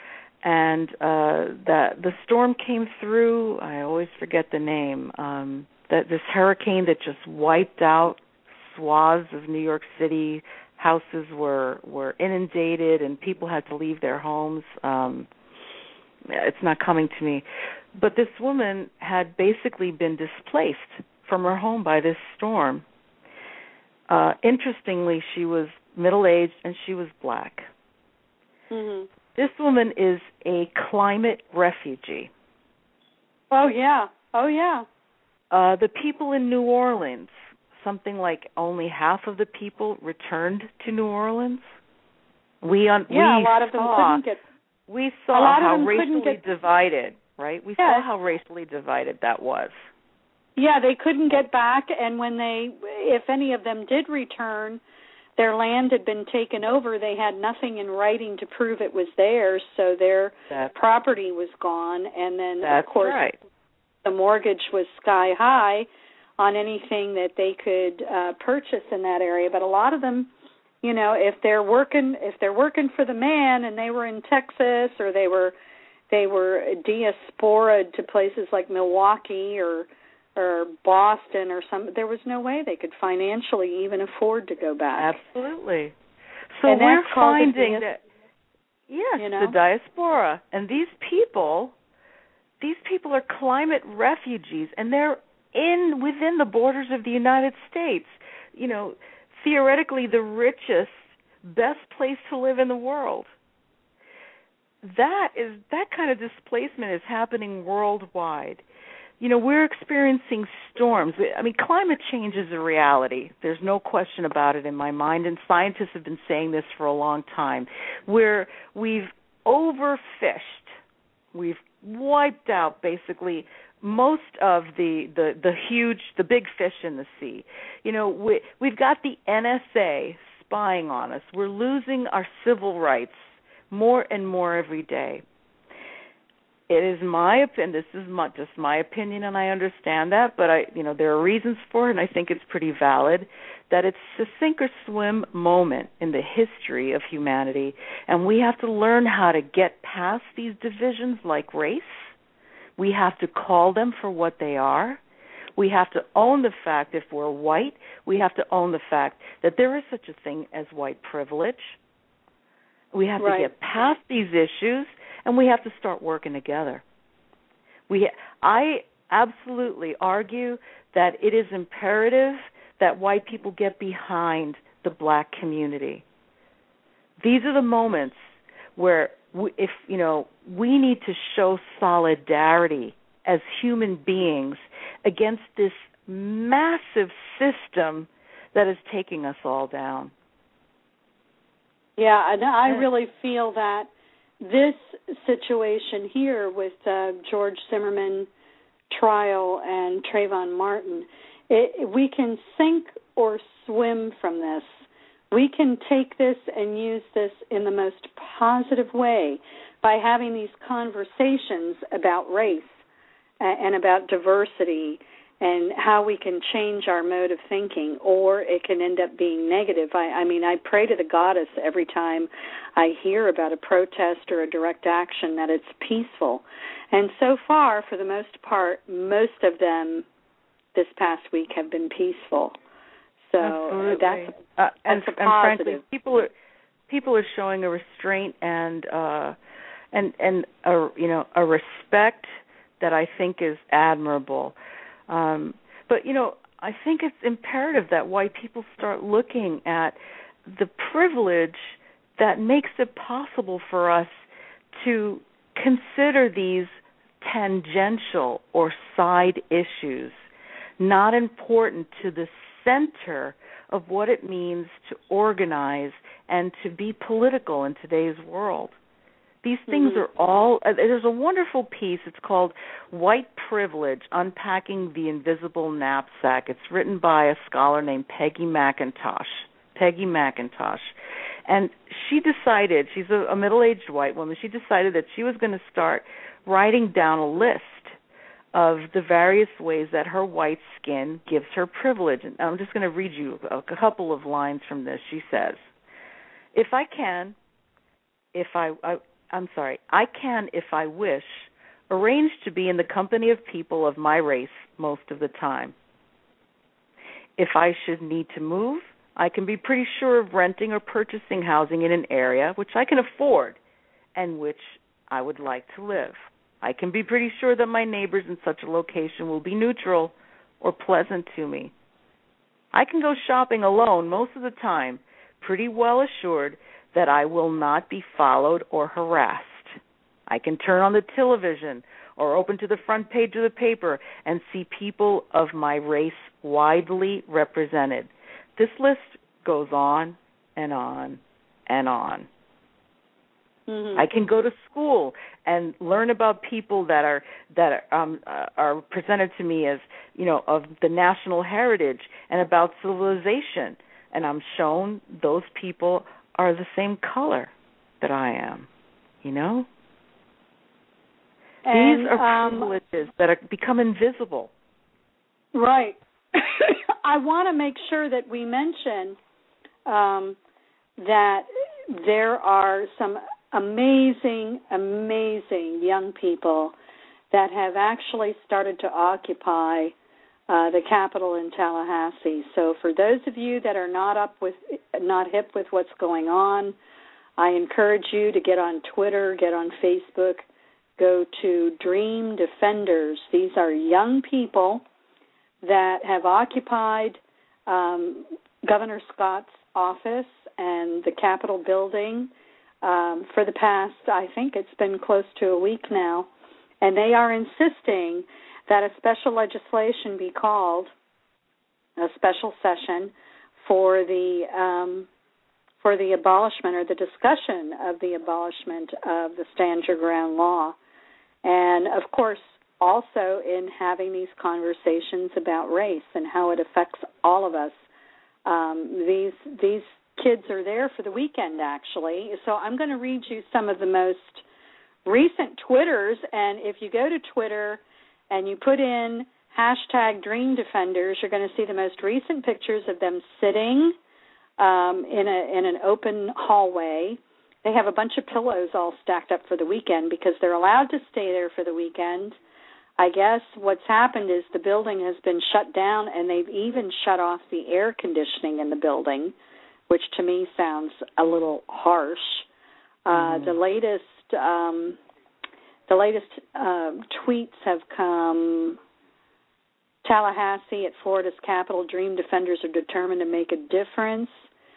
and uh, that the storm came through. I always forget the name. Um, that this hurricane that just wiped out swaths of New York City. Houses were were inundated, and people had to leave their homes. Um, it's not coming to me, but this woman had basically been displaced from her home by this storm. Uh, interestingly, she was middle-aged and she was black. Mm-hmm. This woman is a climate refugee. Oh, yeah. Oh, yeah. Uh, the people in New Orleans, something like only half of the people returned to New Orleans. We un- yeah, we a lot of them saw, couldn't get. We saw how racially get, divided, right? We yeah. saw how racially divided that was. Yeah, they couldn't get back, and when they, if any of them did return, their land had been taken over. They had nothing in writing to prove it was theirs, so their that's, property was gone. And then, that's of course, right. the mortgage was sky high on anything that they could uh, purchase in that area. But a lot of them, you know, if they're working, if they're working for the man, and they were in Texas, or they were, they were diasporaed to places like Milwaukee or. or Boston or some, there was no way they could financially even afford to go back. Absolutely. So and we're that's called finding the, that, yes, you know? the diaspora. And these people, these people are climate refugees, and they're in within the borders of the United States. You know, theoretically the richest, best place to live in the world. That is, that kind of displacement is happening worldwide. You know, we're experiencing storms. I mean, climate change is a reality. There's no question about it in my mind, and scientists have been saying this for a long time. We're, we've overfished. We've wiped out, basically, most of the, the, the huge, the big fish in the sea. You know, we, we've got the N S A spying on us. We're losing our civil rights more and more every day. It is my opinion. This is my, just my opinion, and I understand that. But I, you know, there are reasons for it, and I think it's pretty valid. That it's a sink or swim moment in the history of humanity, and we have to learn how to get past these divisions like race. We have to call them for what they are. We have to own the fact, if we're white, we have to own the fact that there is such a thing as white privilege. We have right. to get past these issues. And we have to start working together. We, I absolutely argue that it is imperative that white people get behind the black community. These are the moments where, we, if you know, we need to show solidarity as human beings against this massive system that is taking us all down. Yeah, and I really feel that this situation here with uh, George Zimmerman trial and Trayvon Martin, it, we can sink or swim from this. We can take this and use this in the most positive way by having these conversations about race and about diversity and how we can change our mode of thinking, or it can end up being negative. I, I mean, I pray to the goddess every time I hear about a protest or a direct action that it's peaceful. And so far, for the most part, most of them this past week have been peaceful. So Absolutely. that's, uh, that's and, a positive. And frankly, people are people are showing a restraint and uh, and and a you know a respect that I think is admirable. Um, but, you know, I think it's imperative that white people start looking at the privilege that makes it possible for us to consider these tangential or side issues not important to the center of what it means to organize and to be political in today's world. These things mm-hmm. are all, uh, there's a wonderful piece, it's called White Privilege, Unpacking the Invisible Knapsack. It's written by a scholar named Peggy McIntosh. Peggy McIntosh. And she decided, she's a, a middle-aged white woman, she decided that she was going to start writing down a list of the various ways that her white skin gives her privilege. And I'm just going to read you a, a couple of lines from this. She says, if I can, if I, I, I'm sorry, I can, if I wish, arrange to be in the company of people of my race most of the time. If I should need to move, I can be pretty sure of renting or purchasing housing in an area which I can afford and which I would like to live. I can be pretty sure that my neighbors in such a location will be neutral or pleasant to me. I can go shopping alone most of the time, pretty well assured that I will not be followed or harassed. I can turn on the television or open to the front page of the paper and see people of my race widely represented. This list goes on and on and on. Mm-hmm. I can go to school and learn about people that are that are, um, uh, are presented to me as, you know, of the national heritage and about civilization, and I'm shown those people are the same color that I am, you know? And, These are um, privileges that are, become invisible. Right. I want to make sure that we mention um, that there are some amazing, amazing young people that have actually started to occupy uh, the Capitol in Tallahassee. So for those of you that are not up with, not hip with what's going on, I encourage you to get on Twitter, get on Facebook, go to Dream Defenders. These are young people that have occupied um, Governor Scott's office and the Capitol building um, for the past, I think it's been close to a week now, and they are insisting that a special legislation be called, a special session for the um, for the abolishment or the discussion of the abolishment of the Stand Your Ground law. And, of course, also in having these conversations about race and how it affects all of us. Um, these these kids are there for the weekend, actually. So I'm going to read you some of the most recent Twitters. And if you go to Twitter and you put in hashtag Dream Defenders, you're going to see the most recent pictures of them sitting um, in a in an open hallway. They have a bunch of pillows all stacked up for the weekend because they're allowed to stay there for the weekend. I guess what's happened is the building has been shut down, and they've even shut off the air conditioning in the building, which to me sounds a little harsh. Uh, mm. The latest, um, the latest uh, tweets have come. Tallahassee at Florida's Capitol, Dream Defenders are determined to make a difference.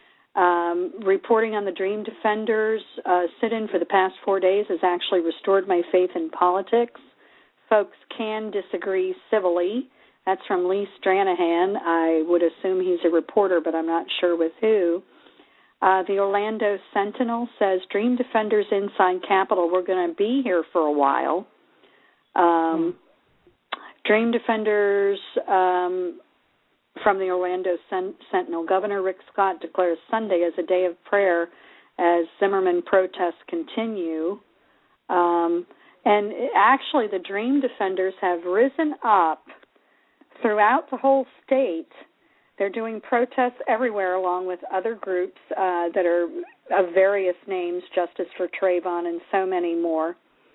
Um, reporting on the Dream Defenders uh, sit-in for the past four days has actually restored my faith in politics. Folks can disagree civilly. That's from Lee Stranahan. I would assume he's a reporter, but I'm not sure with who. Uh, the Orlando Sentinel says, Dream Defenders inside Capitol, we're going to be here for a while. Um, Dream Defenders um, from the Orlando Sen- Sentinel, Governor Rick Scott declares Sunday as a day of prayer as Zimmerman protests continue. Um And actually, the Dream Defenders have risen up throughout the whole state. They're doing protests everywhere, along with other groups uh, that are of various names, Justice for Trayvon and so many more.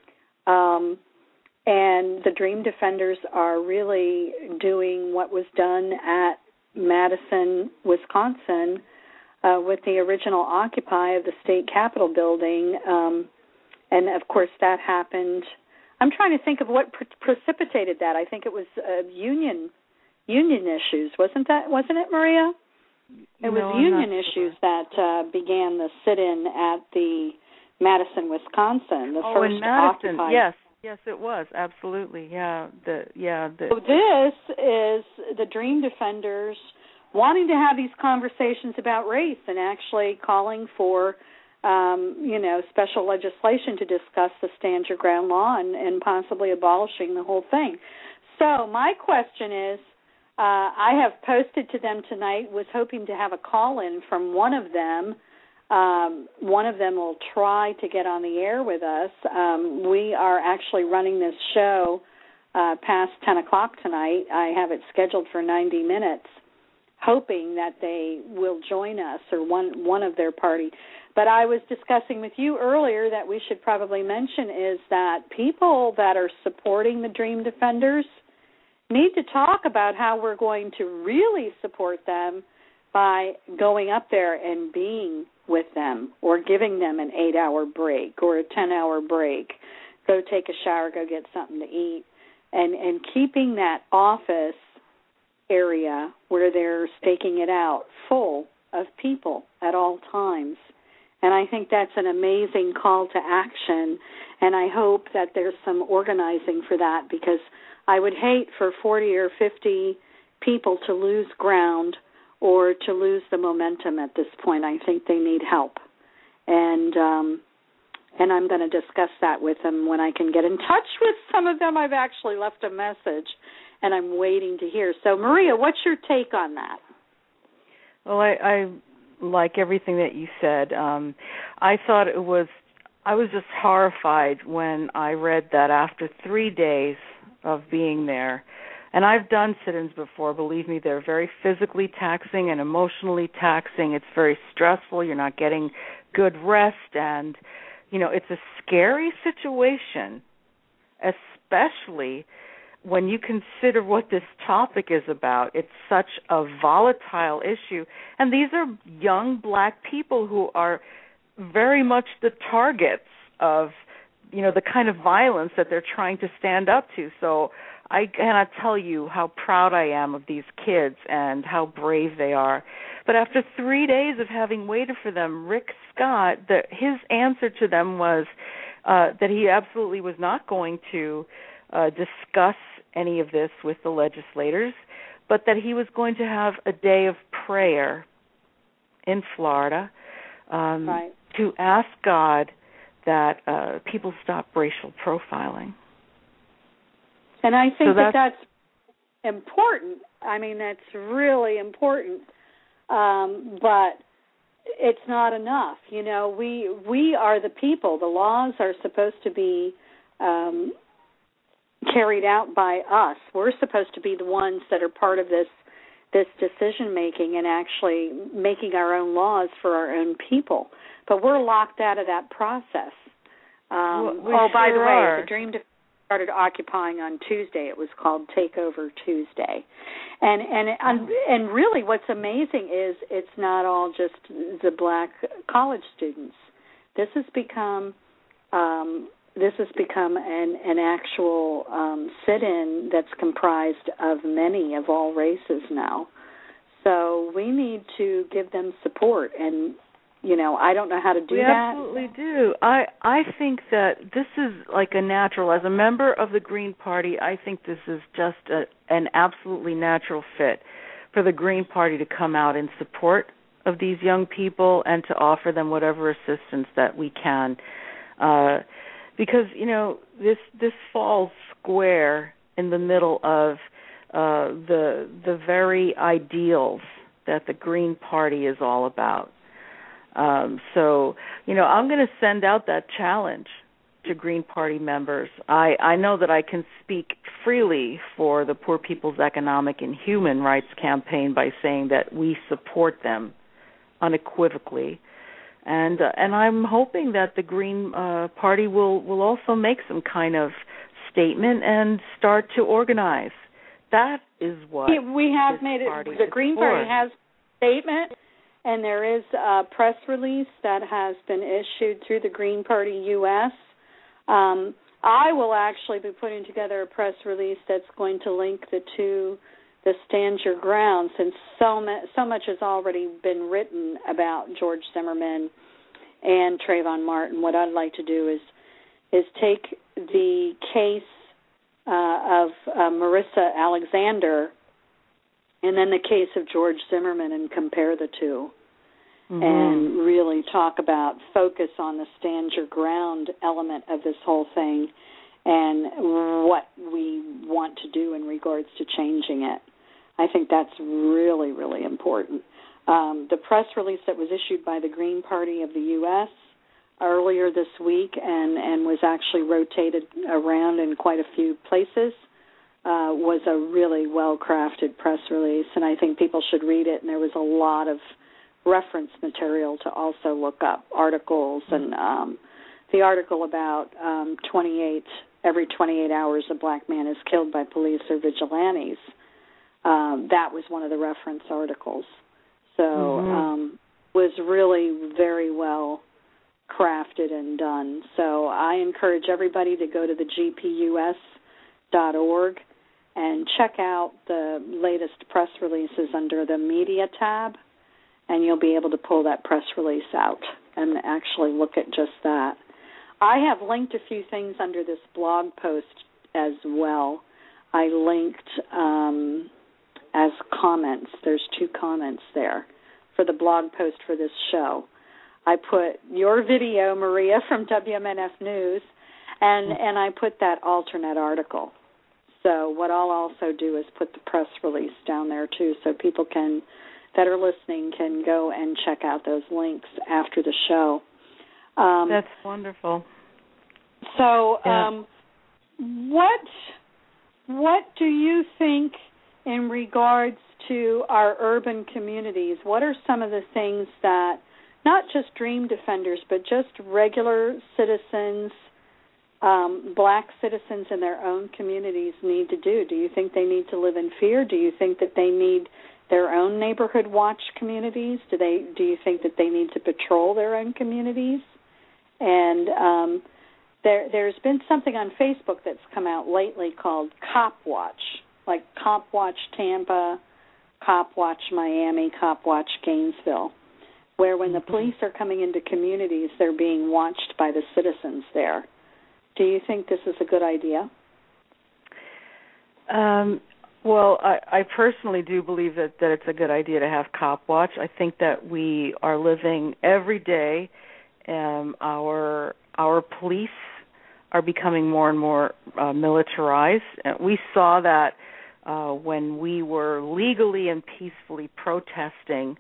Um, and the Dream Defenders are really doing what was done at Madison, Wisconsin, uh, with the original occupy of the state Capitol building. Um, And, of course, that happened. I'm trying to think of what pre- precipitated that. I think it was uh, union union issues, wasn't that? Wasn't it, Maria? It was no, union issues sure. that uh, began the sit-in at the Madison, Wisconsin. The oh, first in Madison, occupied. yes, yes, it was absolutely, yeah, the yeah. The... So this is the Dream Defenders wanting to have these conversations about race and actually calling for, um, you know, special legislation to discuss the Stand Your Ground law and, and possibly abolishing the whole thing. So my question is, uh, I have posted to them tonight, was hoping to have a call-in from one of them. Um, one of them will try to get on the air with us. Um, we are actually running this show uh, past ten o'clock tonight. I have it scheduled for ninety minutes, hoping that they will join us or one, one of their party. But I was discussing with you earlier that we should probably mention is that people that are supporting the Dream Defenders need to talk about how we're going to really support them by going up there and being with them or giving them an eight-hour break or a ten-hour break, go take a shower, go get something to eat, and, and keeping that office area where they're staking it out full of people at all times. And I think that's an amazing call to action, and I hope that there's some organizing for that, because I would hate for forty or fifty people to lose ground or to lose the momentum at this point. I think they need help. And um, and I'm going to discuss that with them when I can get in touch with some of them. I've actually left a message, and I'm waiting to hear. So, Maria, what's your take on that? Well, I, I like everything that you said. Um, I thought it was, I was just horrified when I read that after three days of being there, and I've done sit-ins before, believe me, they're very physically taxing and emotionally taxing. It's very stressful. You're not getting good rest, and, you know, it's a scary situation, especially when you consider what this topic is about. It's such a volatile issue, and these are young black people who are very much the targets of, you know, the kind of violence that they're trying to stand up to. So I cannot tell you how proud I am of these kids and how brave they are. But after three days of having waited for them, Rick Scott, the, his answer to them was uh, that he absolutely was not going to uh, discuss any of this with the legislators, but that he was going to have a day of prayer in Florida um, right. to ask God that uh, people stop racial profiling. And I think so that's, that that's important. I mean, that's really important. Um, but it's not enough. You know, we we are the people. The laws are supposed to be um, carried out by us. We're supposed to be the ones that are part of this this decision making and actually making our own laws for our own people. But we're locked out of that process. Um, we oh, sure by the way, are. the Dream Defenders started occupying on Tuesday. It was called Takeover Tuesday. And and and, and really what's amazing is it's not all just the black college students. This has become um, this has become an, an actual um, sit-in that's comprised of many of all races now. So we need to give them support, and you know, I don't know how to do we that. We absolutely do. I I think that this is like a natural. As a member of the Green Party, I think this is just a, an absolutely natural fit for the Green Party to come out in support of these young people and to offer them whatever assistance that we can. Uh, because, you know, this this falls square in the middle of uh, the the very ideals that the Green Party is all about. Um, so, you know, I'm going to send out that challenge to Green Party members. I, I know that I can speak freely for the Poor People's Economic and Human Rights Campaign by saying that we support them unequivocally. And uh, and I'm hoping that the Green uh, Party will, will also make some kind of statement and start to organize. That is what we have made it. The Green Party has a statement. And there is a press release that has been issued through the Green Party U S. Um, I will actually be putting together a press release that's going to link the two the Stand Your Ground, since so, ma- so much has already been written about George Zimmerman and Trayvon Martin, what I'd like to do is is take the case uh, of uh, Marissa Alexander and then the case of George Zimmerman and compare the two. Mm-hmm. And really talk about, focus on the stand your ground element of this whole thing and what we want to do in regards to changing it. I think that's really, really important. Um, the press release that was issued by the Green Party of the U S earlier this week and, and was actually rotated around in quite a few places uh, was a really well-crafted press release, and I think people should read it, and there was a lot of reference material to also look up, articles, and um, the article about um, twenty-eight, every twenty-eight hours a black man is killed by police or vigilantes. Um, that was one of the reference articles. So mm-hmm. um, was really very well crafted and done. So I encourage everybody to go to the G P U S dot org and check out the latest press releases under the media tab, and you'll be able to pull that press release out and actually look at just that. I have linked a few things under this blog post as well. I linked um, as comments. There's two comments there for the blog post for this show. I put your video, Maria, from W M N F News, and, and I put that alternate article. So what I'll also do is put the press release down there, too, so people can that are listening can go and check out those links after the show. Um, That's wonderful. So yeah. um, what what do you think in regards to our urban communities? What are some of the things that not just Dream Defenders, but just regular citizens, um, black citizens in their own communities need to do? Do you think they need to live in fear? Do you think that they need their own neighborhood watch communities? Do they? Do you think that they need to patrol their own communities? And um, there, there's been something on Facebook that's come out lately called Cop Watch, like Cop Watch Tampa, Cop Watch Miami, Cop Watch Gainesville, where when the police are coming into communities, they're being watched by the citizens there. Do you think this is a good idea? Um, well, I, I personally do believe that, that it's a good idea to have Cop Watch. I think that we are living every day, um, our our police are becoming more and more uh, militarized. We saw that uh, when we were legally and peacefully protesting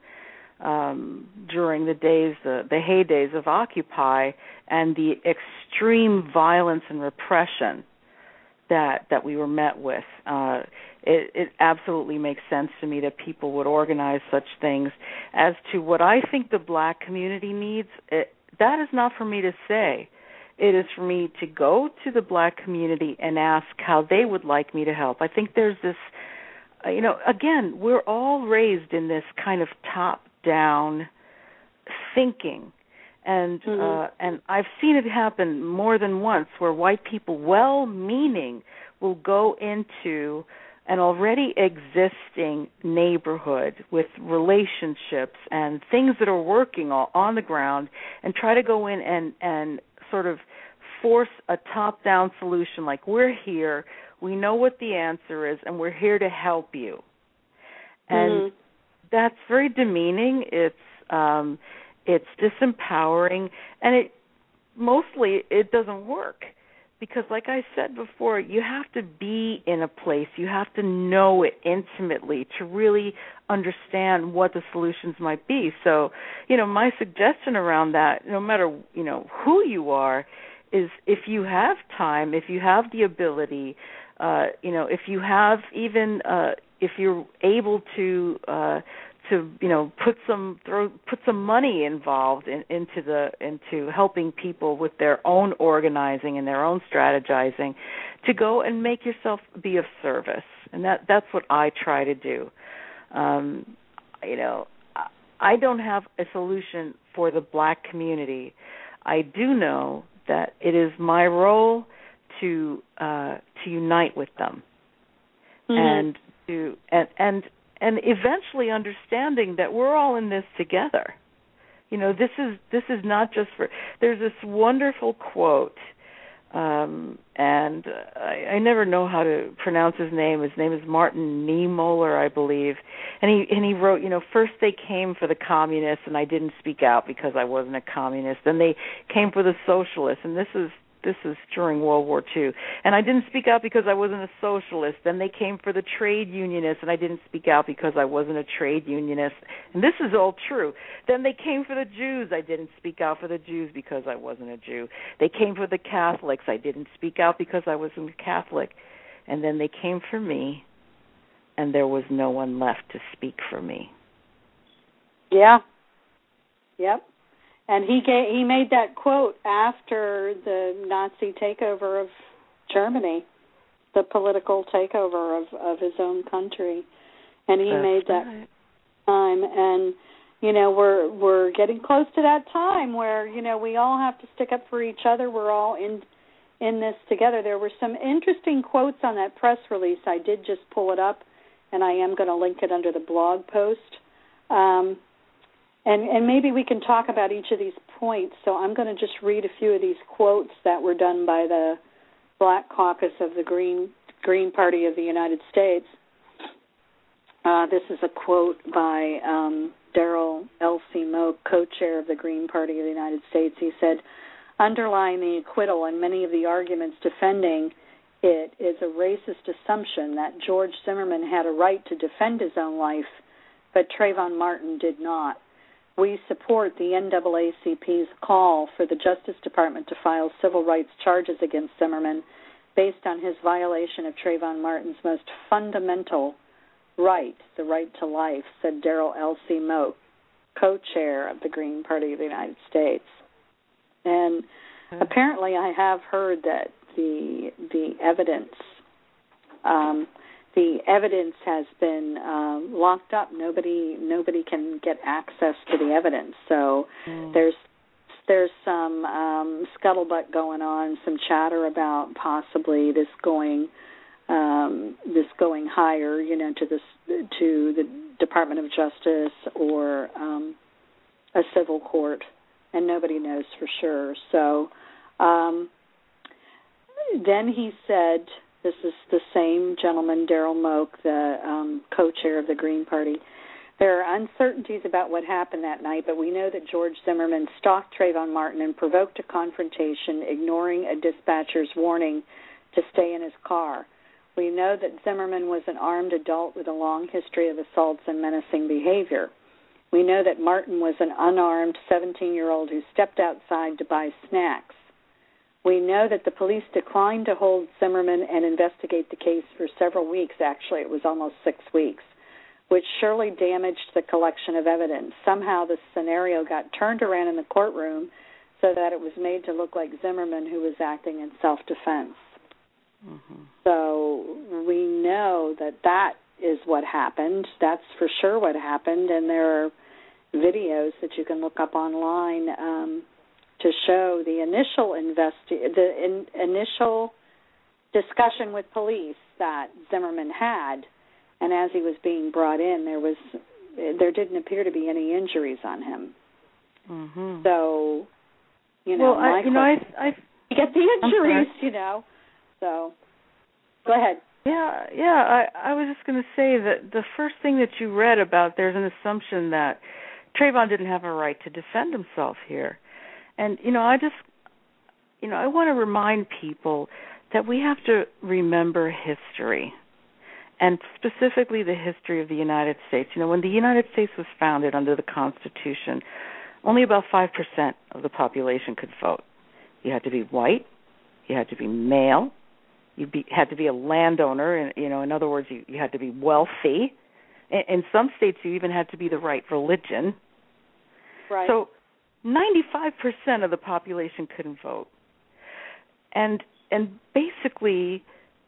Um, during the days, the, the heydays of Occupy, and the extreme violence and repression that that we were met with. Uh, it, it absolutely makes sense to me that people would organize such things. As to what I think the black community needs, it, that is not for me to say. It is for me to go to the black community and ask how they would like me to help. I think there's this, uh, you know, again, we're all raised in this kind of top down thinking, and mm-hmm. uh, and I've seen it happen more than once, where white people, well-meaning, will go into an already existing neighborhood with relationships and things that are working all on the ground, and try to go in and and sort of force a top-down solution, like, we're here, we know what the answer is, and we're here to help you. And mm-hmm. that's very demeaning. It's um, it's disempowering, and it mostly it doesn't work because, like I said before, you have to be in a place, you have to know it intimately to really understand what the solutions might be. So, you know, my suggestion around that, no matter you know who you are, is if you have time, if you have the ability, uh, you know, if you have even uh, if you're able to uh, to you know put some throw put some money involved in, into the into helping people with their own organizing and their own strategizing, to go and make yourself be of service, and that that's what I try to do. Um, you know, I don't have a solution for the black community. I do know that it is my role to uh, to unite with them. Mm-hmm. And to and and and eventually understanding that we're all in this together. You know, this is this is not just for. There's this wonderful quote, um, and I, I never know how to pronounce his name. His name is Martin Niemöller, I believe, and he and he wrote, you know, first they came for the communists, and I didn't speak out because I wasn't a communist. Then they came for the socialists, and this is. This is during World War Two. And I didn't speak out because I wasn't a socialist. Then they came for the trade unionists, and I didn't speak out because I wasn't a trade unionist. And this is all true. Then they came for the Jews. I didn't speak out for the Jews because I wasn't a Jew. They came for the Catholics. I didn't speak out because I wasn't a Catholic. And then they came for me, and there was no one left to speak for me. Yeah. Yep. And he gave, he made that quote after the Nazi takeover of Germany, the political takeover of, of his own country, and he That's made that right. time. And you know, we're we're getting close to that time where you know we all have to stick up for each other. We're all in in this together. There were some interesting quotes on that press release. I did just pull it up, and I am going to link it under the blog post. Um, And, and maybe we can talk about each of these points. So I'm going to just read a few of these quotes that were done by the Black Caucus of the Green Green Party of the United States. Uh, this is a quote by um, Daryl L C Moak, co-chair of the Green Party of the United States. He said, underlying the acquittal and many of the arguments defending it is a racist assumption that George Zimmerman had a right to defend his own life, but Trayvon Martin did not. We support the N double A C P's call for the Justice Department to file civil rights charges against Zimmerman based on his violation of Trayvon Martin's most fundamental right, the right to life, said Daryl L C Moak, co-chair of the Green Party of the United States. And mm-hmm. apparently I have heard that the the evidence um, The evidence has been um, locked up. Nobody, nobody can get access to the evidence. So mm. there's there's some um, scuttlebutt going on, some chatter about possibly this going um, this going higher, you know, to this to the Department of Justice or um, a civil court, and nobody knows for sure. So um, then he said. This is the same gentleman, Daryl Moak, the um, co-chair of the Green Party. There are uncertainties about what happened that night, but we know that George Zimmerman stalked Trayvon Martin and provoked a confrontation, ignoring a dispatcher's warning to stay in his car. We know that Zimmerman was an armed adult with a long history of assaults and menacing behavior. We know that Martin was an unarmed seventeen-year-old who stepped outside to buy snacks. We know that the police declined to hold Zimmerman and investigate the case for several weeks. Actually, it was almost six weeks, which surely damaged the collection of evidence. Somehow the scenario got turned around in the courtroom so that it was made to look like Zimmerman who was acting in self-defense. Mm-hmm. So we know that that is what happened. That's for sure what happened, and there are videos that you can look up online um, to show the initial investi- the in- initial discussion with police that Zimmerman had, and as he was being brought in, there was there didn't appear to be any injuries on him. Mm-hmm. So, you know, well, I, you know, I, I you get the injuries, you know. So, go ahead. Yeah, yeah. I, I was just going to say that the first thing that you read about, there's an assumption that Trayvon didn't have a right to defend himself here. And, you know, I just, you know, I want to remind people that we have to remember history, and specifically the history of the United States. You know, when the United States was founded under the Constitution, only about five percent of the population could vote. You had to be white, you had to be male, you be, had to be a landowner, and, you know, in other words, you, you had to be wealthy. In, in some states, you even had to be the right religion. Right. So ninety-five percent of the population couldn't vote. And and basically,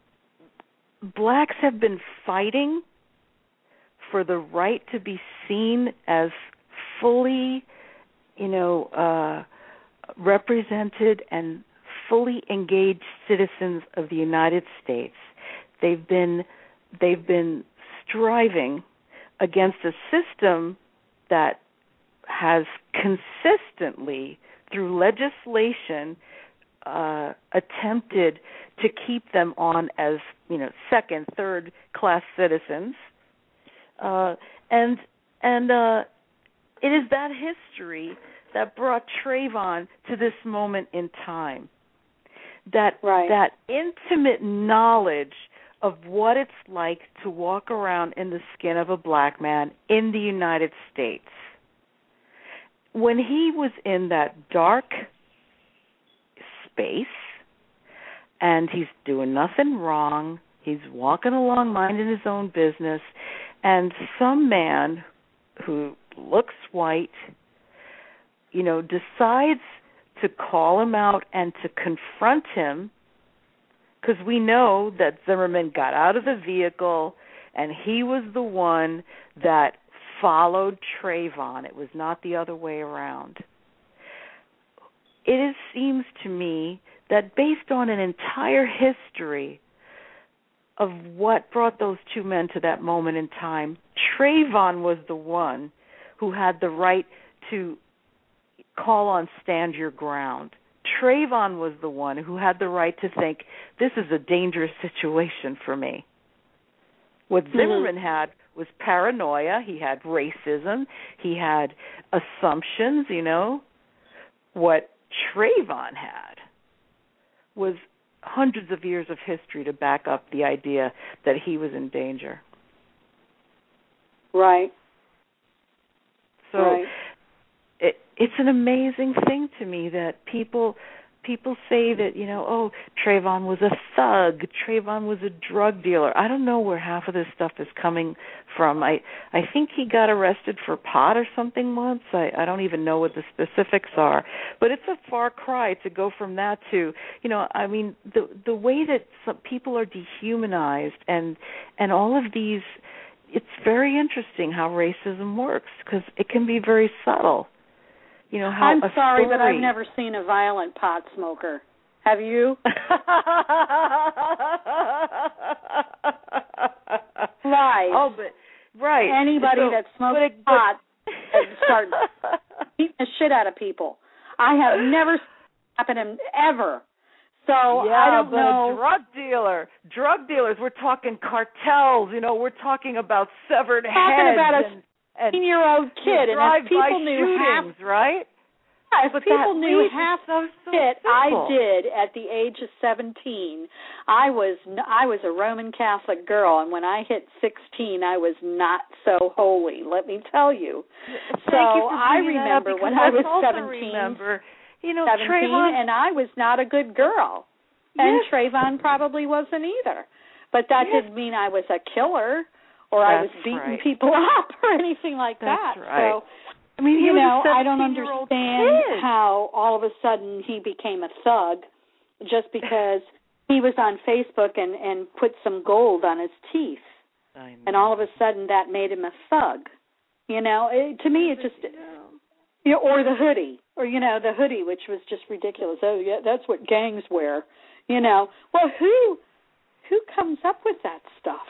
blacks have been fighting for the right to be seen as fully, you know, uh, represented and fully engaged citizens of the United States. They've been they've been striving against a system that has consistently, through legislation, uh, attempted to keep them on as, you know, second, third class citizens. Uh, and and uh, it is that history that brought Trayvon to this moment in time. That right. that intimate knowledge of what it's like to walk around in the skin of a black man in the United States. When he was in that dark space and he's doing nothing wrong, he's walking along minding his own business, and some man who looks white, you know, decides to call him out and to confront him, because we know that Zimmerman got out of the vehicle and he was the one that followed Trayvon. It was not the other way around. It is, seems to me that based on an entire history of what brought those two men to that moment in time, Trayvon was the one who had the right to call on stand your ground. Trayvon was the one who had the right to think, this is a dangerous situation for me. What Zimmerman mm-hmm. had was paranoia. He had racism. He had assumptions, you know. What Trayvon had was hundreds of years of history to back up the idea that he was in danger. Right. So right. It, it's an amazing thing to me that people people say that, you know, oh, Trayvon was a thug, Trayvon was a drug dealer. I don't know where half of this stuff is coming from. I, I think he got arrested for pot or something once. I, I don't even know what the specifics are. But it's a far cry to go from that to, you know, I mean, the the way that some people are dehumanized and and all of these, it's very interesting how racism works because it can be very subtle. You know, how I'm sorry, story... but I've never seen a violent pot smoker. Have you? Right. Oh, but right. Anybody so, that smokes but, pot starts beating the shit out of people. I have never seen it happen ever. So yeah, I don't but know. a drug dealer, drug dealers. We're talking cartels. You know, we're talking about severed We're talking heads. about a and, and year-old kid, and if people knew shootings, half, right? Yeah, if but people knew that half so, so shit simple. I did at the age of seventeen, I was I was a Roman Catholic girl, and when I hit sixteen, I was not so holy. Let me tell you. Thank so you for I remember when I was seventeen, remember, you know, seventeen, Trayvon, and I was not a good girl, and yes. Trayvon probably wasn't either. But that yes. didn't mean I was a killer. Or That's I was beating right. people up or anything like That's that. Right. So, I mean, he you was know, a I don't seventeen-year-old understand kid. how all of a sudden he became a thug just because he was on Facebook and, and put some gold on his teeth. I know. And all of a sudden that made him a thug. You know, it, to me it just, you know, or the hoodie, or, you know, the hoodie, which was just ridiculous. Oh, yeah, that's what gangs wear. You know, well, who who comes up with that stuff?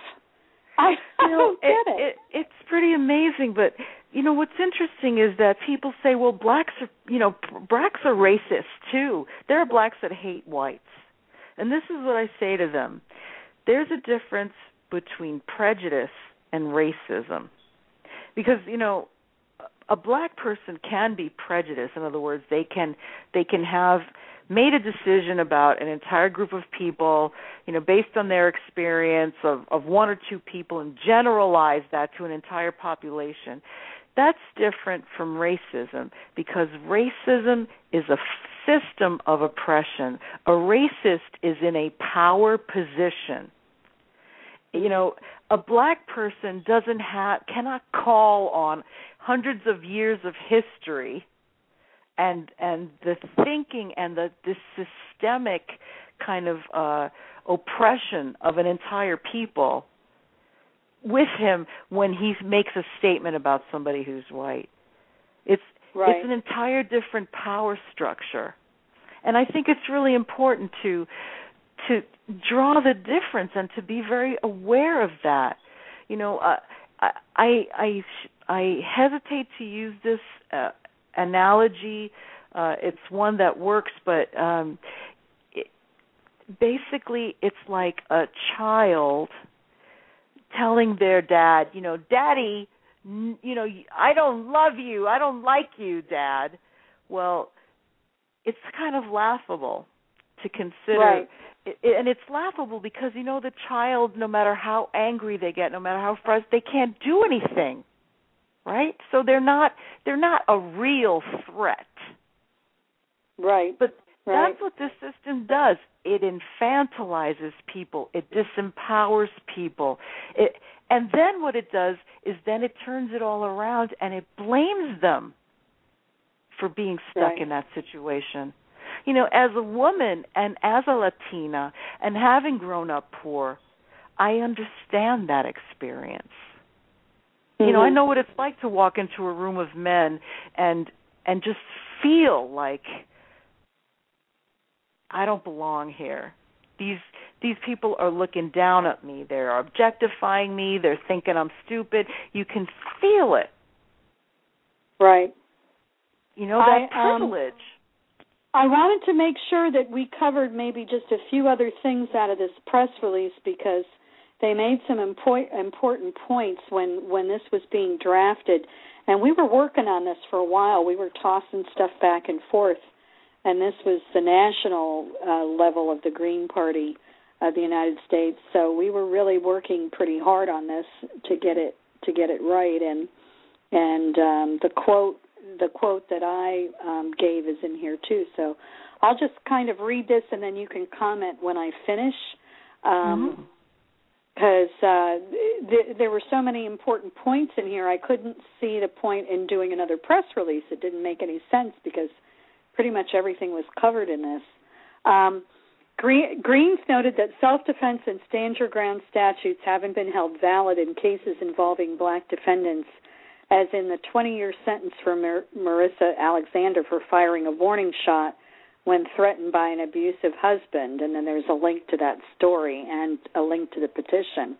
I, I you know, don't get it, it. it. It's pretty amazing, but you know what's interesting is that people say, "Well, blacks are, you know, blacks are racist too. There are blacks that hate whites," and this is what I say to them: there's a difference between prejudice and racism, because you know, a black person can be prejudiced. In other words, they can they can have made a decision about an entire group of people, you know, based on their experience of, of one or two people and generalize that to an entire population. That's different from racism because racism is a system of oppression. A racist is in a power position. You know, a black person doesn't have, cannot call on hundreds of years of history and and the thinking and the, the systemic kind of uh, oppression of an entire people with him when he makes a statement about somebody who's white. It's right. it's an entire different power structure. And I think it's really important to to draw the difference and to be very aware of that. you know, uh, I I I hesitate to use this uh, analogy. Uh, it's one that works, but um, it, basically, it's like a child telling their dad, you know, Daddy, you know, I don't love you, I don't like you, Dad. Well, it's kind of laughable to consider. Right. It, it, and it's laughable because, you know, the child, no matter how angry they get, no matter how frustrated, they can't do anything, right? So they're not they're not a real threat. Right. But right. that's what this system does. It infantilizes people. It disempowers people. It, and then what it does is then it turns it all around and it blames them for being stuck right. in that situation. You know, as a woman and as a Latina and having grown up poor, I understand that experience. Mm-hmm. You know, I know what it's like to walk into a room of men and and just feel like I don't belong here. These these people are looking down at me. They're objectifying me. They're thinking I'm stupid. You can feel it. Right. You know, that I, privilege. Um, I wanted to make sure that we covered maybe just a few other things out of this press release because they made some impo- important points when, when this was being drafted. And we were working on this for a while. We were tossing stuff back and forth. And this was the national uh, level of the Green Party of the United States. So we were really working pretty hard on this to get it to get it right. And and um, the quote the quote that I um, gave is in here too. So I'll just kind of read this, and then you can comment when I finish. Um, because mm-hmm. uh, th- there were so many important points in here, I couldn't see the point in doing another press release. It didn't make any sense because pretty much everything was covered in this. Um, Green, Greens noted that self-defense and stand-your ground statutes haven't been held valid in cases involving black defendants, as in the twenty-year sentence for Mar- Marissa Alexander for firing a warning shot when threatened by an abusive husband. And then there's a link to that story and a link to the petition.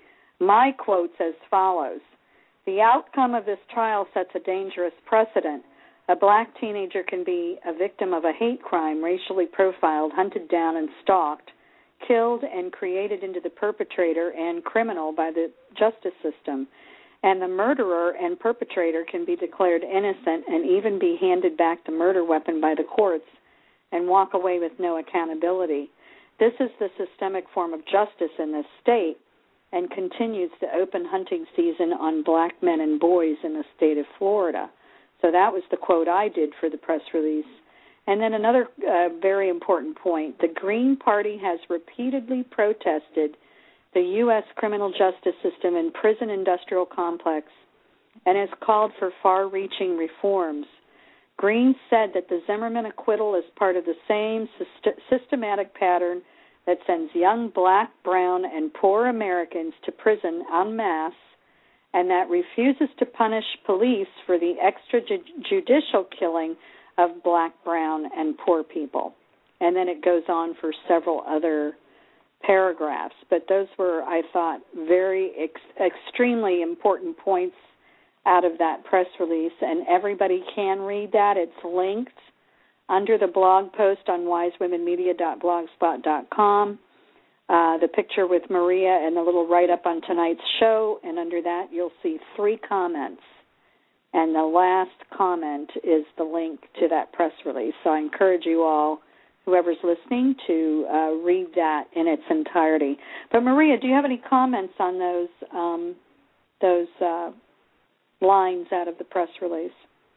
My quote's as follows: "The outcome of this trial sets a dangerous precedent. A black teenager can be a victim of a hate crime, racially profiled, hunted down and stalked, killed and created into the perpetrator and criminal by the justice system. And the murderer and perpetrator can be declared innocent and even be handed back the murder weapon by the courts and walk away with no accountability. This is the systemic form of justice in this state and continues the open hunting season on black men and boys in the state of Florida." So that was the quote I did for the press release. And then another uh, very important point: the Green Party has repeatedly protested the U S criminal justice system and prison industrial complex and has called for far-reaching reforms. Greens said that the Zimmerman acquittal is part of the same syst- systematic pattern that sends young black, brown, and poor Americans to prison en masse, and that refuses to punish police for the extrajudicial killing of black, brown, and poor people. And then it goes on for several other paragraphs. But those were, I thought, very ex- extremely important points out of that press release, and everybody can read that. It's linked under the blog post on wise women media dot blogspot dot com. Uh, the picture with Maria and the little write-up on tonight's show, and under that you'll see three comments. And the last comment is the link to that press release. So I encourage you all, whoever's listening, to uh, read that in its entirety. But Maria, do you have any comments on those um, those uh, lines out of the press release?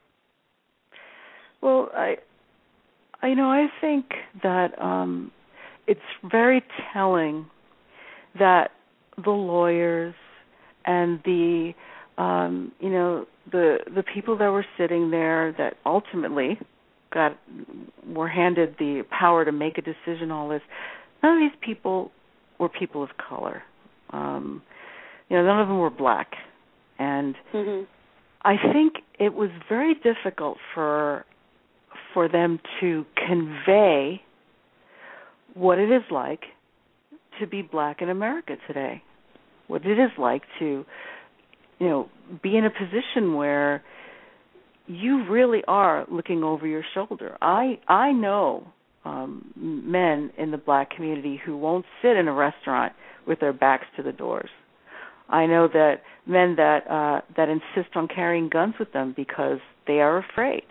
Well, I, I you know, I think that um, it's very telling that the lawyers and the um, you know the the people that were sitting there that ultimately got were handed the power to make a decision. All this, none of these people were people of color. Um, you know, none of them were black, and mm-hmm. I think it was very difficult for for them to convey what it is like to be black in America today. what it is like to, you know, be in a position where you really are looking over your shoulder. I I know um, men in the black community who won't sit in a restaurant with their backs to the doors. I know that men that uh, that insist on carrying guns with them because they are afraid.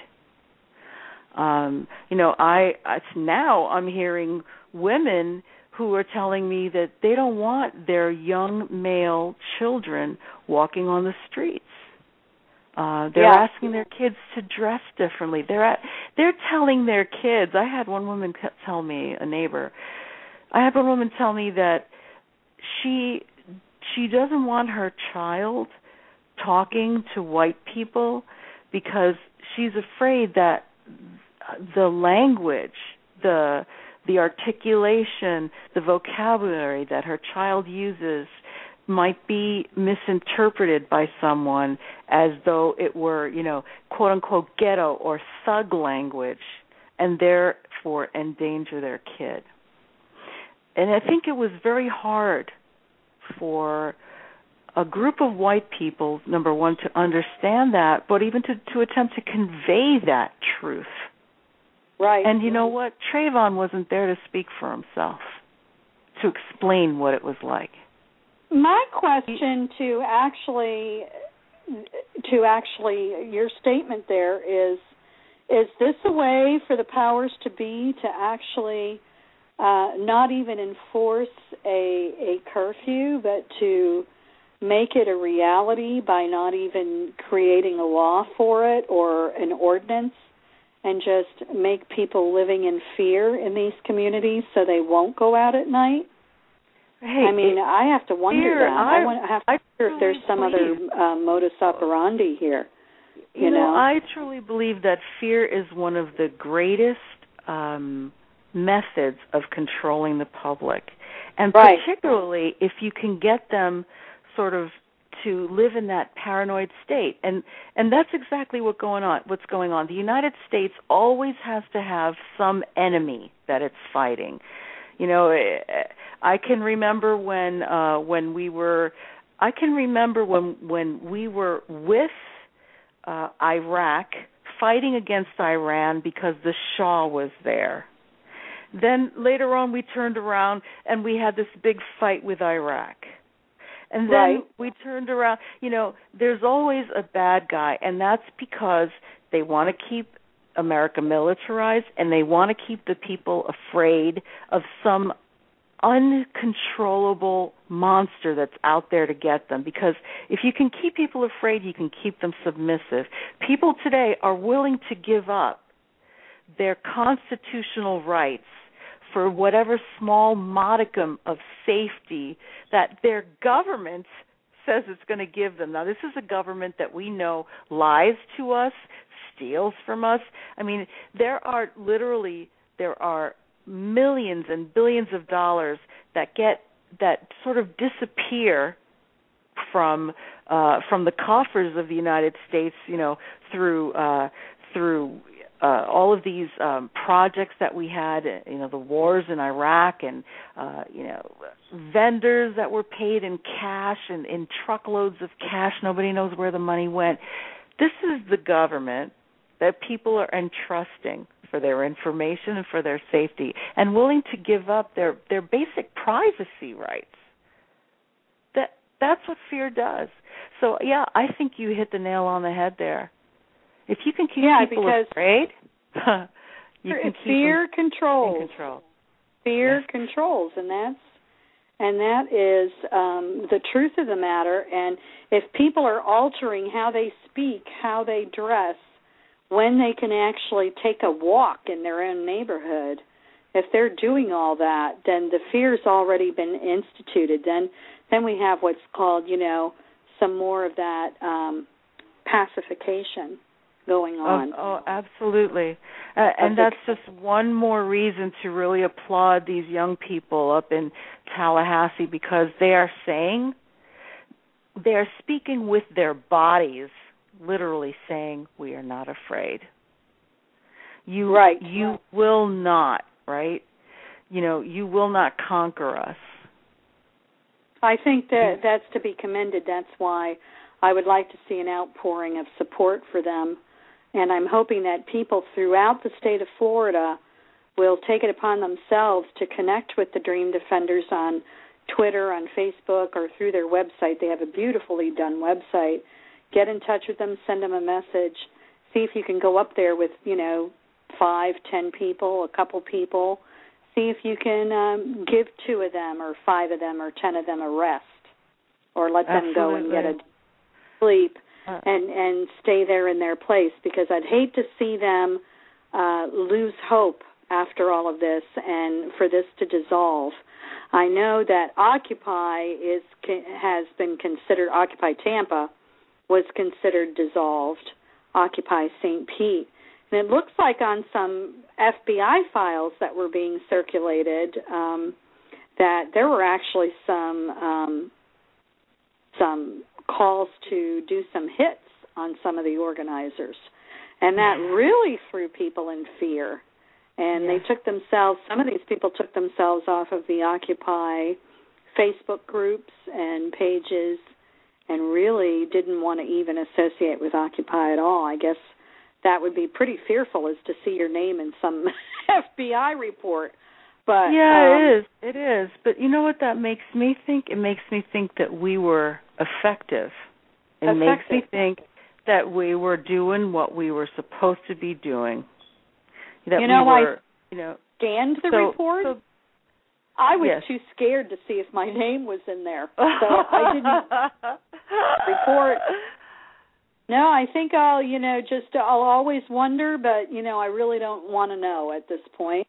Um, you know, I it's now I'm hearing women who are telling me that they don't want their young male children walking on the streets. Uh, they're yeah. asking their kids to dress differently. They're at, they're telling their kids. I had one woman tell me, a neighbor. I had one woman tell me that she she doesn't want her child talking to white people because she's afraid that the language, the the articulation, the vocabulary that her child uses might be misinterpreted by someone as though it were, you know, quote unquote ghetto or thug language, and therefore endanger their kid. And I think it was very hard for a group of white people, number one, to understand that, but even to, to attempt to convey that truth. Right. And you know what? Trayvon wasn't there to speak for himself, to explain what it was like. My question to actually, to actually, your statement there is, is this a way for the powers to be to actually uh, not even enforce a, a curfew, but to make it a reality by not even creating a law for it or an ordinance, and just make people living in fear in these communities so they won't go out at night? Hey, I mean, it, I have to wonder fear, that. I, I, want, I have to I wonder if there's some believe, other uh, modus operandi here. You, you know, know, I truly believe that fear is one of the greatest um, methods of controlling the public. And right. particularly if you can get them sort of to live in that paranoid state. And and that's exactly what going on what's going on. The United States always has to have some enemy that it's fighting. You know, I can remember when uh, when we were I can remember when when we were with uh, Iraq fighting against Iran because the Shah was there. Then later on we turned around and we had this big fight with Iraq. And then right. we turned around. You know, there's always a bad guy, and that's because they want to keep America militarized, and they want to keep the people afraid of some uncontrollable monster that's out there to get them. Because if you can keep people afraid, you can keep them submissive. People today are willing to give up their constitutional rights for whatever small modicum of safety that their government says it's going to give them. Now, this is a government that we know lies to us, steals from us. I mean, there are literally, there are millions and billions of dollars that get, that sort of disappear from uh, from the coffers of the United States, you know, through uh, through uh, all of these um, projects that we had, you know, the wars in Iraq, and uh, you know, vendors that were paid in cash and in truckloads of cash. Nobody knows where the money went. This is the government that people are entrusting for their information and for their safety, and willing to give up their, their basic privacy rights. That that's what fear does. So yeah, I think you hit the nail on the head there. If you can keep yeah, people because afraid, you can keep fear them controls. in control. Fear yes. controls, and that's and that is um, the truth of the matter. And if people are altering how they speak, how they dress, when they can actually take a walk in their own neighborhood, if they're doing all that, then the fear's already been instituted. Then then we have what's called, you know, some more of that um, pacification going on. Oh, oh absolutely. Uh, and that's just one more reason to really applaud these young people up in Tallahassee, because they are saying, they are speaking with their bodies, literally saying, we are not afraid. You, right. You will not, right? You know, you will not conquer us. I think that that's to be commended. That's why I would like to see an outpouring of support for them. And I'm hoping that people throughout the state of Florida will take it upon themselves to connect with the Dream Defenders on Twitter, on Facebook, or through their website. They have a beautifully done website. Get in touch with them, send them a message. See if you can go up there with, you know, five, ten people, a couple people. See if you can um, give two of them or five of them or ten of them a rest, or let them Absolutely. go and get a sleep uh, and, and stay there in their place, because I'd hate to see them uh, lose hope after all of this and for this to dissolve. I know that Occupy is has been considered, Occupy Tampa was considered dissolved, Occupy Saint Pete. And it looks like on some F B I files that were being circulated um, that there were actually some um, some calls to do some hits on some of the organizers. And that really threw people in fear. And yes. they took themselves, some of these people took themselves off of the Occupy Facebook groups and pages and really didn't want to even associate with Occupy at all. I guess that would be pretty fearful, is to see your name in some F B I report. But yeah, um, it is. It is. But you know what that makes me think? It makes me think that we were effective. It effective. makes me think that we were doing what we were supposed to be doing. That you know, we were, I you know, scanned the so, report. So, I was yes. too scared to see if my name was in there, so I didn't report. No, I think I'll, you know, just I'll always wonder, but you know, I really don't want to know at this point.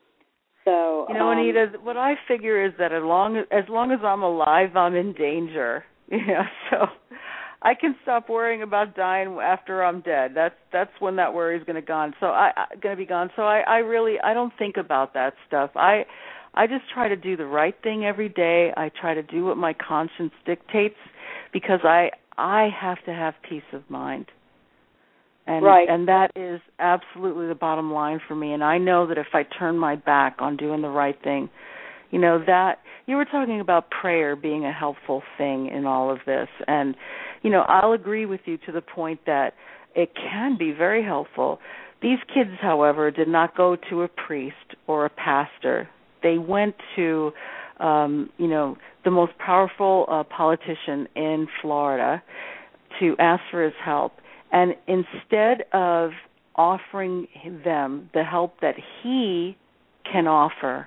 So you know, um, Anita, what I figure is that as long as as long as I'm alive, I'm in danger. You know, so I can stop worrying about dying after I'm dead. That's that's when that worry is going to gone. So I, I going to be gone. So I, I really I don't think about that stuff. I I just try to do the right thing every day. I try to do what my conscience dictates, because I I have to have peace of mind. And right. and that is absolutely the bottom line for me. And I know that if I turn my back on doing the right thing, you know, that you were talking about prayer being a helpful thing in all of this. And, you know, I'll agree with you to the point that it can be very helpful. These kids, however, did not go to a priest or a pastor. They went to, um, you know, the most powerful uh, politician in Florida to ask for his help. And instead of offering them the help that he can offer,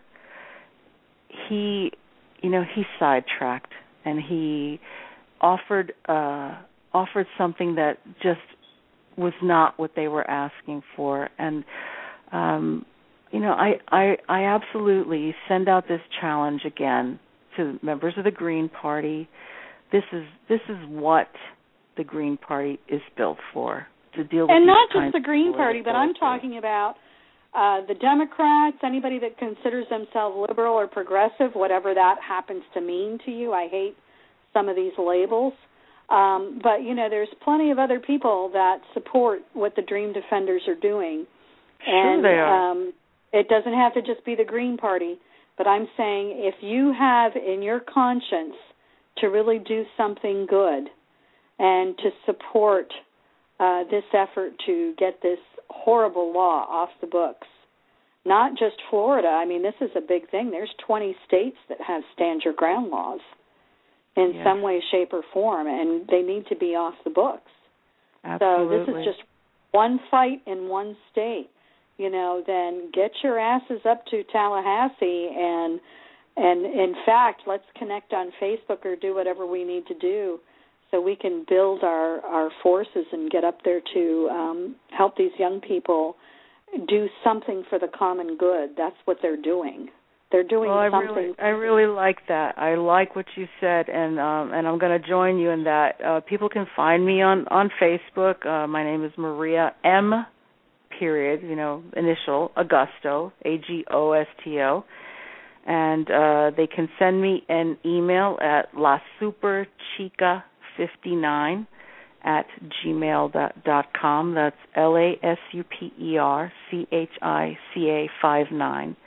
he, you know, he sidetracked, and he offered uh, offered something that just was not what they were asking for. And um, you know, I, I I absolutely send out this challenge again to members of the Green Party. This is this is what the Green Party is built for, to deal with and these not kinds just the Green of Party, but I'm talking about uh, the Democrats, anybody that considers themselves liberal or progressive, whatever that happens to mean to you. I hate some of these labels. Um, but, you know, there's plenty of other people that support what the Dream Defenders are doing. Sure and, they are. Um, it doesn't have to just be the Green Party, but I'm saying if you have in your conscience to really do something good and to support uh, this effort to get this horrible law off the books, not just Florida. I mean, this is a big thing. There's twenty states that have stand your ground laws in yes. some way, shape, or form, and they need to be off the books. Absolutely. So this is just one fight in one state. You know, then get your asses up to Tallahassee, and and in fact, let's connect on Facebook or do whatever we need to do so we can build our, our forces and get up there to um, help these young people do something for the common good. That's what they're doing. They're doing well, I something. Really, I really like that. I like what you said, and um, and I'm going to join you in that. Uh, people can find me on on Facebook. Uh, my name is Maria M. Period. You know, initial Augusto, A G O S T O, and uh, they can send me an email at la super chica fifty-nine at gmail dot com. That's L A S U P E R C H I C A five nine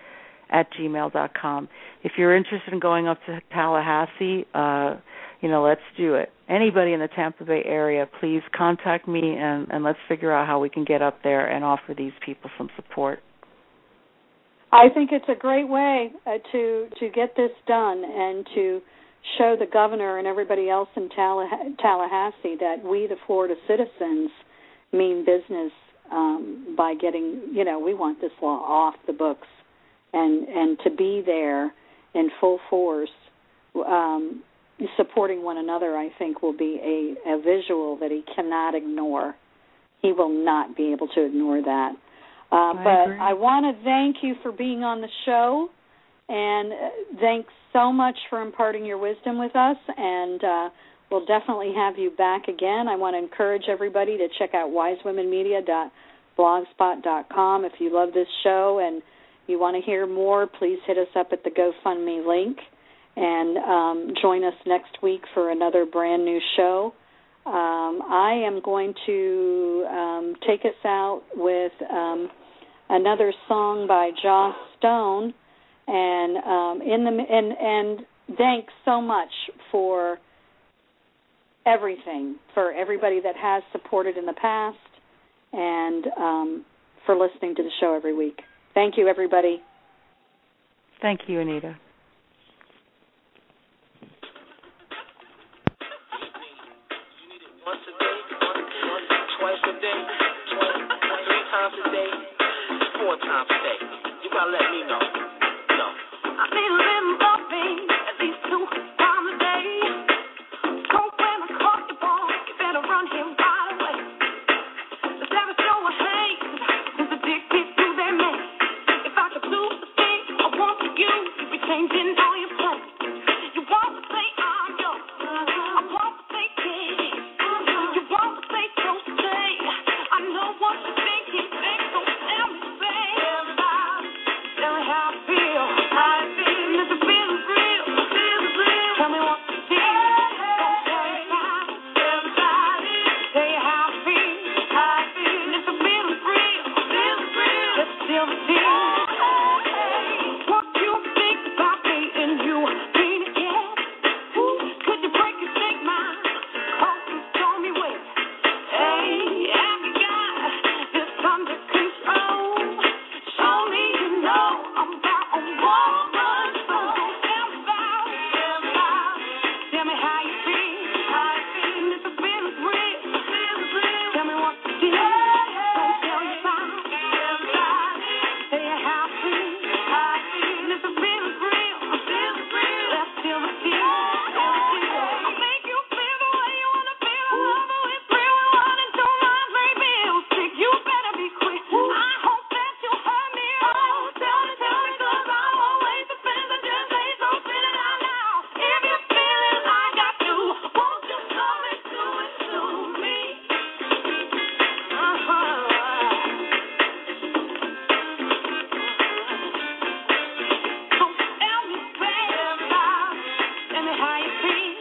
at gmail dot com. If you're interested in going up to Tallahassee, uh, you know, let's do it. Anybody in the Tampa Bay area, please contact me, and, and let's figure out how we can get up there and offer these people some support. I think it's a great way uh, to to get this done and to show the governor and everybody else in Talla- Tallahassee that we, the Florida citizens, mean business um, by getting, you know, we want this law off the books, and, and to be there in full force, um, supporting one another, I think, will be a, a visual that he cannot ignore. He will not be able to ignore that. Uh, I but agree. I want to thank you for being on the show, and uh, thanks so much for imparting your wisdom with us, and uh, we'll definitely have you back again. I want to encourage everybody to check out wise women media dot blogspot dot com. If you love this show and you want to hear more, please hit us up at the GoFundMe link, and um, join us next week for another brand new show. Um, I am going to um, take us out with um, another song by Joss Stone, and um, in the and and thanks so much for everything, for everybody that has supported in the past, and um, for listening to the show every week. Thank you, everybody. Thank you, Anita. Once a day, twice a day, three times a day, four times a day. You gotta let me know. No. I need a little loving at least two times a day. So when I call you, boy, you better run him right away. Let's have a show of hate, who's addicted to their man. If I could do the thing I want for you, you'd be changing all your plans. You want to say I'm yours, I want to say yeah. You want to say don't say, I know what you're thinking, babe, so tell me, babe. Tell me how I feel, how I feel, if the feeling's real, the feeling's real. Tell me what you feel, don't tell me about it, tell me about it. Tell you how I feel, how I feel, if the feeling's real, the feeling's real. Let's feel the feel. What you think about me and you being together? Could you break your snake mind? Cold and stormy weather. Hey, have you got this under control? Show me you know I'm about a woman. So tell me about it, tell me about it. Tell me how you feel, how you feel. If the feeling's real, the feeling's real. Tell me what you feel. Don't tell me about it, tell me about it. Tell you how I feel, how I feel. If the feeling's real, the feeling's real. Let's feel the feel, feel the feel. I'll make you feel the way you wanna feel. I love it, it's real. One and two minds may be sick. You better be quick. I hope that you heard me. Oh, tell me, tell me, 'cause I'm always the fence. I just say so, spit it out now. If you're feeling like I do, won't you come and do it to me? Uh-huh. So tell me, baby, tell me how you feel.